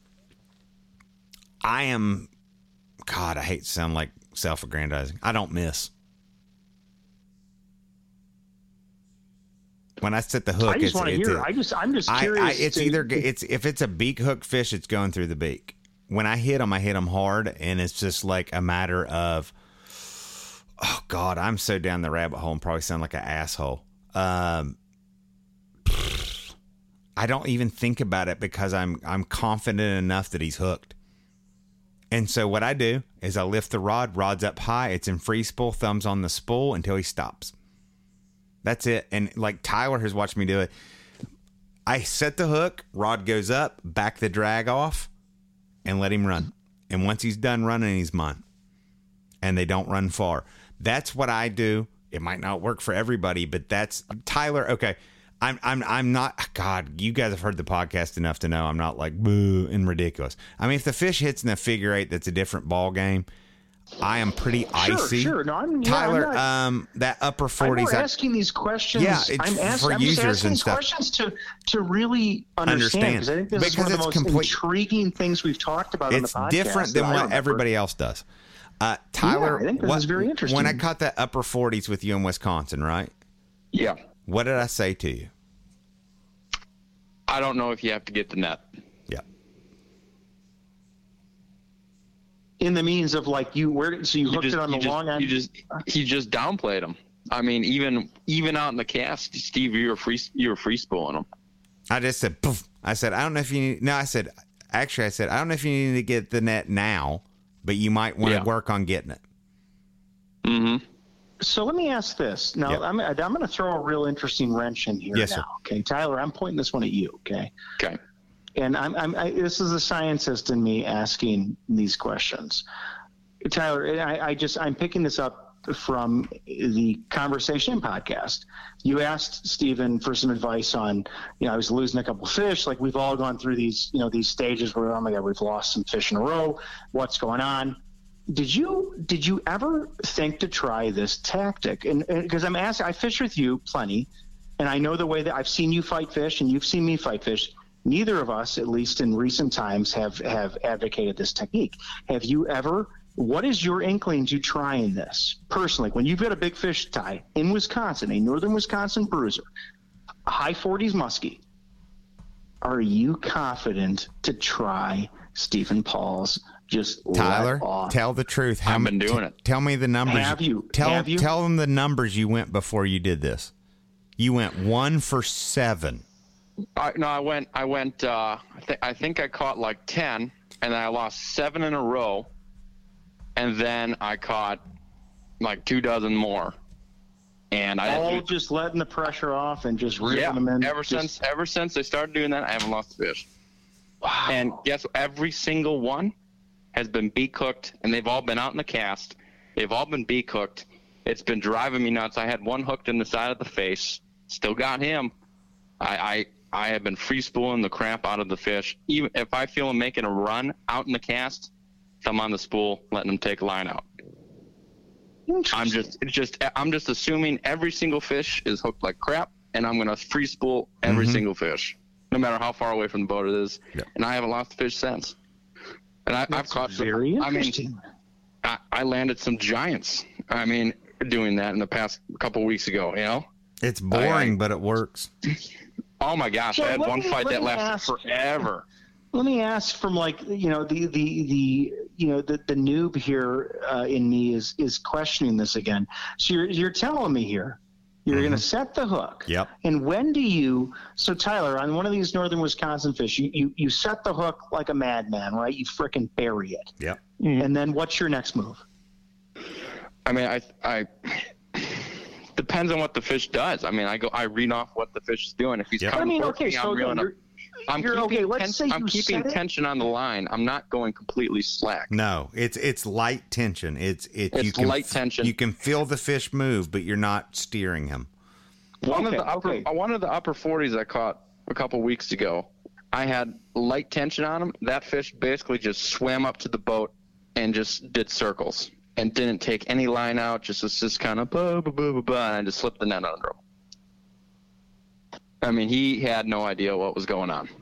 I am, God, I hate to sound like self-aggrandizing. I don't miss. When I set the hook, I just it's, want to it's hear. A, I just I'm just curious. I, I, it's to, either it's if it's a beak hook fish, it's going through the beak. When I hit them, I hit them hard, and it's just like a matter of. Oh, God, I'm so down the rabbit hole and probably sound like an asshole. Um, I don't even think about it because I'm I'm confident enough that he's hooked. And so what I do is I lift the rod, rod's up high, it's in free spool, thumbs on the spool until he stops. That's it. And like Tyler has watched me do it. I set the hook, rod goes up, back the drag off, and let him run. And once he's done running, he's mine. And they don't run far. That's what I do. It might not work for everybody, but that's Tyler. Okay. I'm, I'm, I'm not, God, you guys have heard the podcast enough to know I'm not like boo and ridiculous. I mean, if the fish hits in a figure eight, that's a different ball game. I am pretty icy. Sure, sure. No, I'm, Tyler, yeah, I'm not, um, that upper forties. I'm more asking these questions. Yeah, it's I'm, ask, for I'm users just asking and these stuff. questions to, to really understand. Because I think this because is one of the it's most complete, intriguing things we've talked about on the podcast. It's different than what everybody else does. Uh, Tyler, yeah, I think this what, is very interesting. When I caught that upper forties with you in Wisconsin, right? Yeah. What did I say to you? I don't know if you have to get the net. Yeah. In the means of like you, where so you, you hooked just, it on the just, long end. You just he just downplayed him. I mean, even even out in the cast, Steve, you were free you were free spooling him. I just said, poof. I said, I don't know if you need. No, I said, actually, I said, I don't know if you need to get the net now, but you might want to yeah. work on getting it. Mm-hmm. So let me ask this. Now, yep. I'm, I'm going to throw a real interesting wrench in here yes, now. Sir. Okay, Tyler, I'm pointing this one at you. Okay. Okay. And I'm, I'm I, this is the scientist in me asking these questions. Tyler, I, I just I'm picking this up from the Conversation podcast. You asked Stephen for some advice on, you know, I was losing a couple of fish. Like we've all gone through these, you know, these stages where, oh my God, we've lost some fish in a row. What's going on? Did you did you ever think to try this tactic? And because I'm asking, I fish with you plenty, and I know the way that I've seen you fight fish, and you've seen me fight fish. Neither of us, at least in recent times, have have advocated this technique. Have you ever? What is your inkling to trying this personally? When you've got a big fish tie in Wisconsin, a northern Wisconsin bruiser, a high forties muskie, are you confident to try Stephen Paul's? Just Tyler, tell the truth. How I've been doing t- it. Tell me the numbers. Have you? Tell, Have you? Tell them the numbers you went before you did this. You went one for seven. I, no, I went. I went. Uh, I think. I think I caught like ten, and then I lost seven in a row, and then I caught like two dozen more. And I all just letting the pressure off and just ripping yeah, them in. Ever just, since, ever since they started doing that, I haven't lost a fish. Wow. And guess what? Every single one has been beak hooked, and they've all been out in the cast. They've all been beak hooked. It's been driving me nuts. I had one hooked in the side of the face. Still got him. I I, I have been free spooling the crap out of the fish. Even if I feel him making a run out in the cast, I'm on the spool, letting him take a line out. I'm just it's just I'm just assuming every single fish is hooked like crap, and I'm gonna free spool every mm-hmm. single fish, no matter how far away from the boat it is. Yep. And I haven't lost a fish since. And I, I've That's caught some, very I mean, interesting. I, I landed some giants. I mean, doing that in the past couple weeks ago, you know? It's boring, I- but it works. Oh my gosh, So I had let one me- fight let that me lasted ask- forever. Let me ask from like you know the the the you know the, the noob here uh, in me is is questioning this again. So you're you're telling me here you're Mm-hmm. going to set the hook. Yep. And when do you? So Tyler, on one of these northern Wisconsin fish, you you, you set the hook like a madman, right? You frickin' bury it. Yep. And then what's your next move? I mean, I, I depends on what the fish does. I mean, I go, I read off what the fish is doing. If he's Yep. coming I mean, towards okay, me, so I'm reeling up. you're, I'm you're keeping, okay. Let's ten- say I'm you keeping set it. tension on the line. I'm not going completely slack. No, it's it's light tension. It's it. It's you can, light tension. You can feel the fish move, but you're not steering him. One Okay, of the upper, okay. uh, one of the upper forties I caught a couple weeks ago, I had light tension on him. That fish basically just swam up to the boat and just did circles and didn't take any line out. Just was just kind of blah, blah, blah, blah, blah, and I just slipped the net under him. I mean, he had no idea what was going on.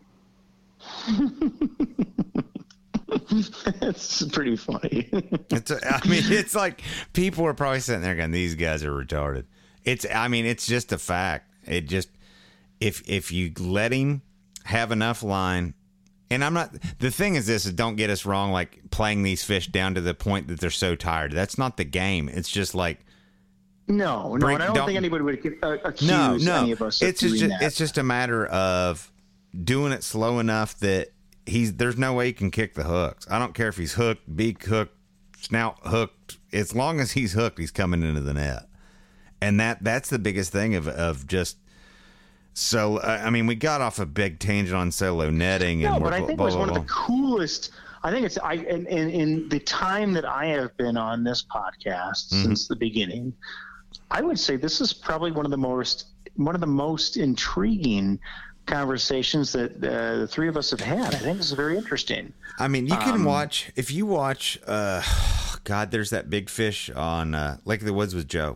It's pretty funny. It's. A, I mean, it's like people are probably sitting there going, "These guys are retarded." It's. I mean, it's just a fact. It just if if you let him have enough line, and I'm not. The thing is, this is don't get us wrong. Like playing these fish down to the point that they're so tired. That's not the game. It's just like. No, no, Bring- and I don't, don't- think anybody would uh, accuse No, no. any of us of It's just doing that. it's just a matter of doing it slow enough that he's there's no way he can kick the hooks. I don't care if he's hooked, beak hooked, snout hooked. As long as he's hooked, he's coming into the net. And that that's the biggest thing of of just so uh, I mean we got off a big tangent on solo netting and No, we're but I blah, think it blah, was blah, one of the blah. coolest. I think it's I in, in, in the time that I have been on this podcast Mm-hmm. since the beginning. I would say this is probably one of the most one of the most intriguing conversations that uh, the three of us have had. I think this is very interesting. I mean, you can Um, watch if you watch. Uh, God, there's that big fish on uh, Lake of the Woods with Joe,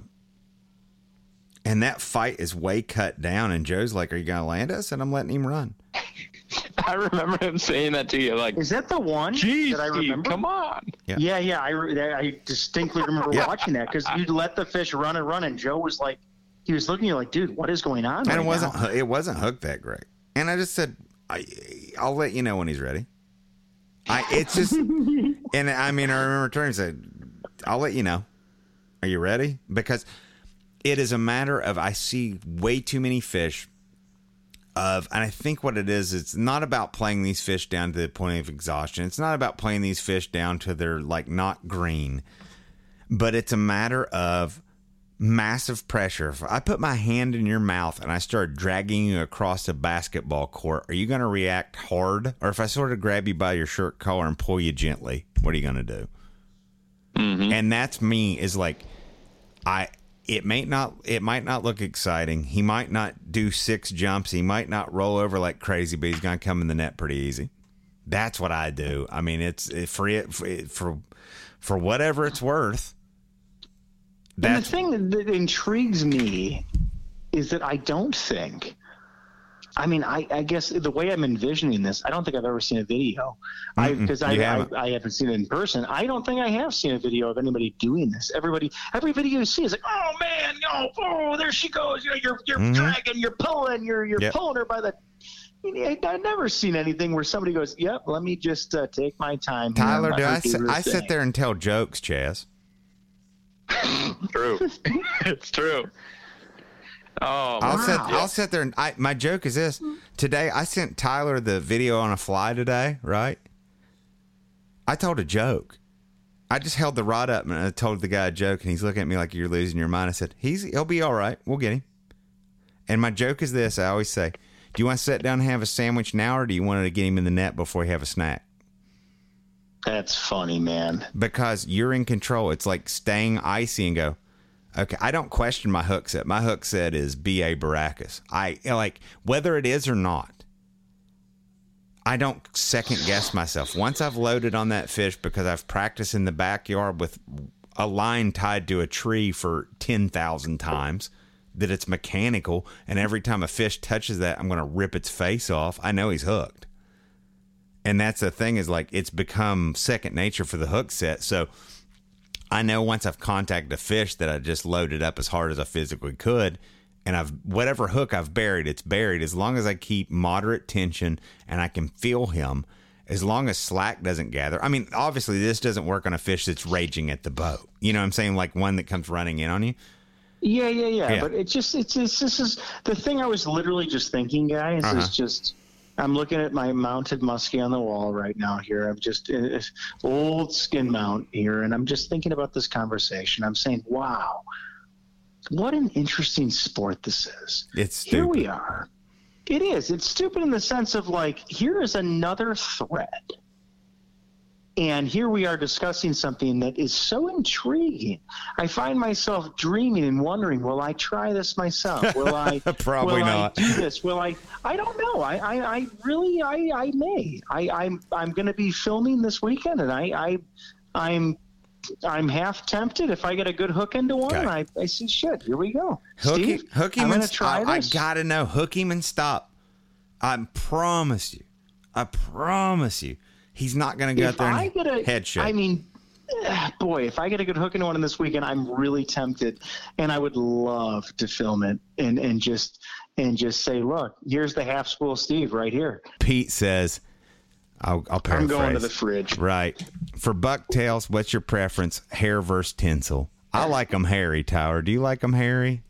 and that fight is way cut down. And Joe's like, "Are you gonna land us?" And I'm letting him run. I remember him saying that to you, like, Is that the one "Geez, that I Steve, remember? come on!" Yeah. Yeah, yeah, I, re- I distinctly remember Yeah. watching that because you'd let the fish run and run, and Joe was like, he was looking at you like, dude, what is going on? And right it wasn't now? it wasn't hooked that great. And I just said, I, "I'll let you know when he's ready." I it's just, and I mean, I remember turning and said, "I'll let you know. Are you ready?" Because it is a matter of I see way too many fish. Of and I think what it is, it's not about playing these fish down to the point of exhaustion. It's not about playing these fish down to they're like not green, but it's a matter of massive pressure. If I put my hand in your mouth and I start dragging you across a basketball court, are you going to react hard? Or if I sort of grab you by your shirt collar and pull you gently, what are you going to do? Mm-hmm. And that's me. Is like I. It may not. It might not look exciting. He might not do six jumps. He might not roll over like crazy, but he's gonna come in the net pretty easy. That's what I do. I mean, it's it, for it for for whatever it's worth. And the That's thing that, that intrigues me is that I don't think. I mean, I, I guess the way I'm envisioning this, I don't think I've ever seen a video. I because I, you I, haven't. I haven't seen it in person. I don't think I have seen a video of anybody doing this. Everybody, every video you see is like, oh man, no, oh there she goes. You know, you're you're Mhm. dragging, you're pulling, you're you're Yep. pulling her by the. I- I've never seen anything where somebody goes, "Yep, let me just uh, take my time." here and Tyler. let Do her I sit, her I sit thing." there and tell jokes, Chaz? True, it's true. Oh, I'll my sit. God. I'll sit there and I. My joke is this: today I sent Tyler the video on a fly today. Right? I told a joke. I just held the rod up and I told the guy a joke, and he's looking at me like you're losing your mind. I said, "He's he'll be all right. We'll get him." And my joke is this: I always say, "Do you want to sit down and have a sandwich now, or do you want to get him in the net before you have a snack?" That's funny, man. Because you're in control. It's like staying icy and go, okay, I don't question my hook set. My hook set is B A Baracus. I like whether it is or not. I don't second guess myself. Once I've loaded on that fish because I've practiced in the backyard with a line tied to a tree for ten thousand times, that it's mechanical, and every time a fish touches that, I'm going to rip its face off. I know he's hooked. And that's the thing is like it's become second nature for the hook set. So I know once I've contacted a fish that I just loaded up as hard as I physically could, and I've whatever hook I've buried, it's buried. As long as I keep moderate tension and I can feel him, as long as slack doesn't gather. I mean, obviously this doesn't work on a fish that's raging at the boat. You know what I'm saying? Like one that comes running in on you. Yeah, yeah, yeah. Yeah. But it just it's, it's this is the thing I was literally just thinking, guys, Uh-huh. is just I'm looking at my mounted muskie on the wall right now here. I'm just uh, old skin mount here, and I'm just thinking about this conversation. I'm saying, wow, what an interesting sport this is. It's Here we stupid. are. It is. It's stupid in the sense of like, here is another thread. And here we are discussing something that is so intriguing. I find myself dreaming and wondering, will I try this myself? Will I Probably will not. I do this? Will I I don't know. I, I, I really I, I may. I, I'm I'm gonna be filming this weekend, and I, I I'm I'm half tempted. If I get a good hook into one, Okay. I, I see shit. Here we go. Hook, Steve, him, hook him I'm and gonna try stop. I this. gotta know. Hook him and stop. I promise you. I promise you. He's not gonna go out If there I and get a, head shake. I mean, eh, boy, if I get a good hook into one this weekend, I'm really tempted, and I would love to film it and and just and just say, look, here's the half spool Steve right here. Pete says, I'll, I'll I'm paraphrase. going to the fridge. Right. For bucktails, what's your preference? Hair versus tinsel? I like them hairy, Tyler. Do you like them hairy?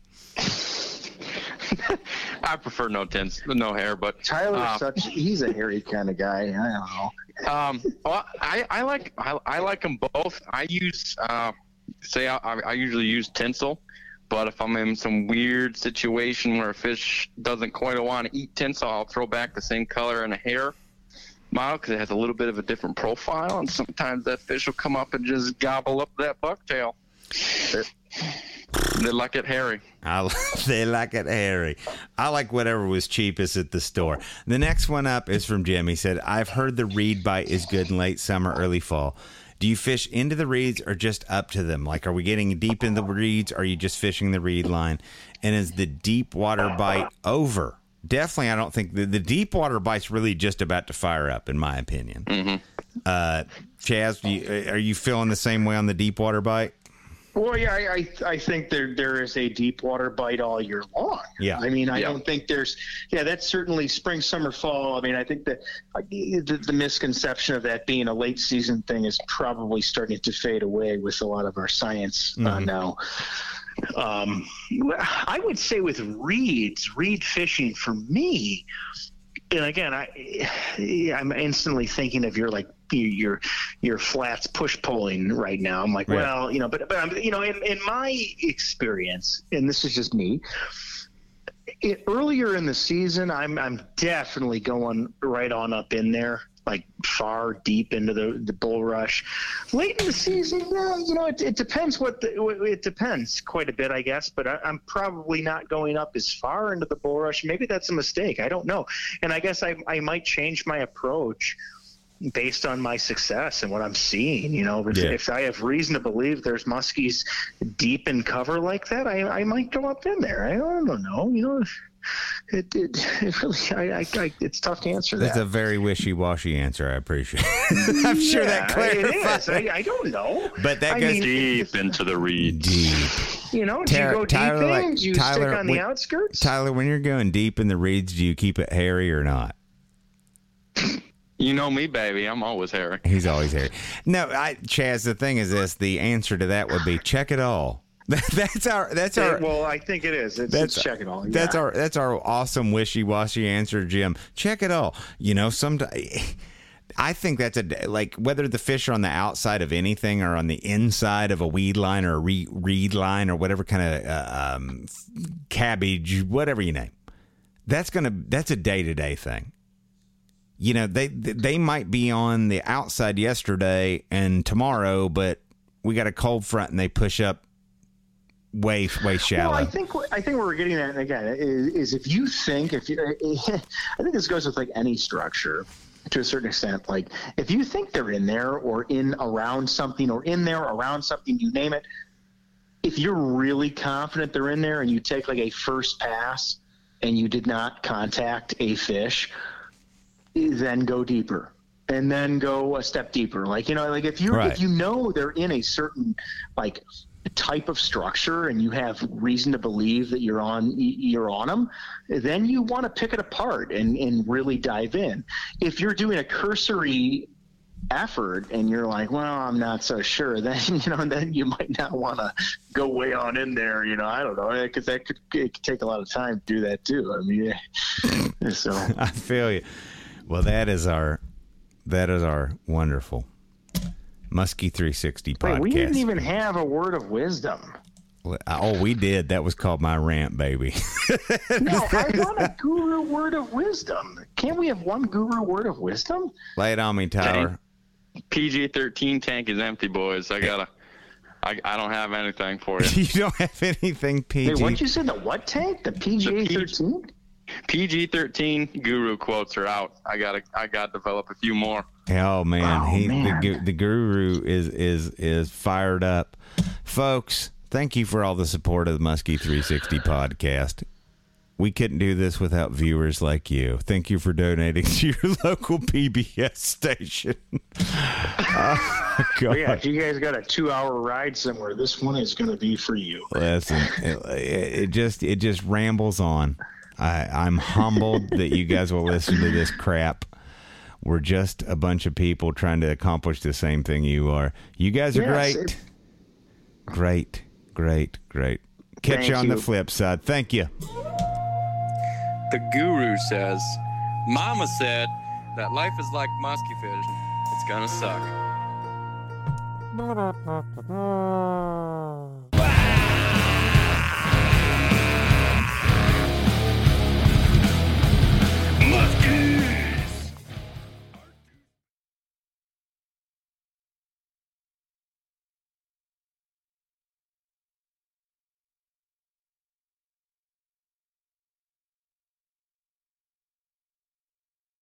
I prefer no tins, no hair, but Tyler's uh, such he's a hairy kind of guy. I don't know. Um, well, I, I like I, I like them both. I use uh, say I, I usually use tinsel, but if I'm in some weird situation where a fish doesn't quite want to eat tinsel, I'll throw back the same color and a hair model because it has a little bit of a different profile, and sometimes that fish will come up and just gobble up that bucktail. They like it hairy. I, they like it hairy. I like whatever was cheapest at the store. The next one up is from Jim. He said, I've heard the reed bite is good in late summer, early fall. Do you fish into the reeds or just up to them? Like, are we getting deep in the reeds? Or are you just fishing the reed line? And is the deep water bite over? Definitely, I don't think the, the deep water bite's really just about to fire up, in my opinion. Mm-hmm. Uh, Chaz, you, are you feeling the same way on the deep water bite? Well, yeah, I, I I think there there is a deep water bite all year long. Yeah. I mean, I Yeah. don't think there's, yeah, that's certainly spring, summer, fall. I mean, I think that uh, the, the misconception of that being a late season thing is probably starting to fade away with a lot of our science uh, Mhm. now. Um, I would say with reeds, reed fishing for me, and again, I I'm instantly thinking of your like your your flats push pulling right now. I'm like, Right. well, you know, but but I'm, you know, in, in my experience, and this is just me. It, earlier in the season, I'm I'm definitely going right on up in there, like far deep into the the bull rush. Late in the season, yeah, you know, it, it depends what the, it depends quite a bit, I guess. But I, I'm probably not going up as far into the bull rush. Maybe that's a mistake. I don't know. And I guess I I might change my approach based on my success and what I'm seeing. You know, if, Yeah. if I have reason to believe there's muskies deep in cover like that, I, I might go up in there. I don't know. You know, it, it, it really, I, I, I, it's tough to answer That's that. a very wishy-washy answer. I appreciate it. I'm sure that Yeah, clarifies. it is. I, I don't know. But that I goes mean, Deep into the reeds. deep. You know, do Tyler- you go Tyler, deep like- in? Do you Tyler, stick on when- the outskirts? Tyler, when you're going deep in the reeds, do you keep it hairy or not? You know me, baby. I'm always hairy. He's always hairy. No, I, Chaz, the thing is this, the answer to that would be check it all. That's our, that's our, well, I think it is. It's, That's- it's check it all. that's yeah. our, that's our awesome wishy-washy answer, Jim. Check it all. You know, sometimes, I think that's a, like, whether the fish are on the outside of anything or on the inside of a weed line or a re, reed line or whatever kind of uh, um, cabbage, whatever you name, that's going to, that's a day-to-day thing. You know, they they might be on the outside yesterday and tomorrow, but we got a cold front and they push up way way shallow. Well, I think I think what we're getting at again is, is if you think if you, I think this goes with like any structure to a certain extent. Like if you think they're in there or in around something or in there around something, you name it. If you're really confident they're in there and you take like a first pass and you did not contact a fish, then go deeper. and then go a step deeper. Like, you know, like if you Right. if you know they're in a certain like type of structure and you have reason to believe that you're on you're on them, then you want to pick it apart and and really dive in. If you're doing a cursory effort and you're like, well, I'm not so sure, then you know then you might not want to go way on in there. You know, I don't know, because that could, it could take a lot of time to do that too. I mean, so I feel you. Well, that is our that is our wonderful Muskie three sixty podcast. wait, we didn't even have a word of wisdom. Oh, we did. That was called my rant, baby. No, I want a guru word of wisdom. Can't we have one guru word of wisdom? Lay it on me, Tyler. P G thirteen tank is empty, boys. I gotta. I, I don't have anything for you. You don't have anything P G. Wait, what you said? The what tank? The P G A thirteen? P G thirteen guru quotes are out. I gotta. I gotta develop a few more. Oh man, Oh, he man. The, gu- the guru is is is fired up, folks. Thank you for all the support of the Muskie three sixty podcast. We couldn't do this without viewers like you. Thank you for donating to your local P B S station. Oh, my God. Well, yeah, if you guys got a two-hour ride somewhere, this one is going to be for you. Listen, it, it just it just rambles on. I, I'm humbled that you guys will listen to this crap. We're just a bunch of people trying to accomplish the same thing you are. You guys are Yes, great. it- Great, great, great. Catch Thank you on the you. flip side. Thank you. The guru says, Mama said that life is like musky fishing. It's gonna suck.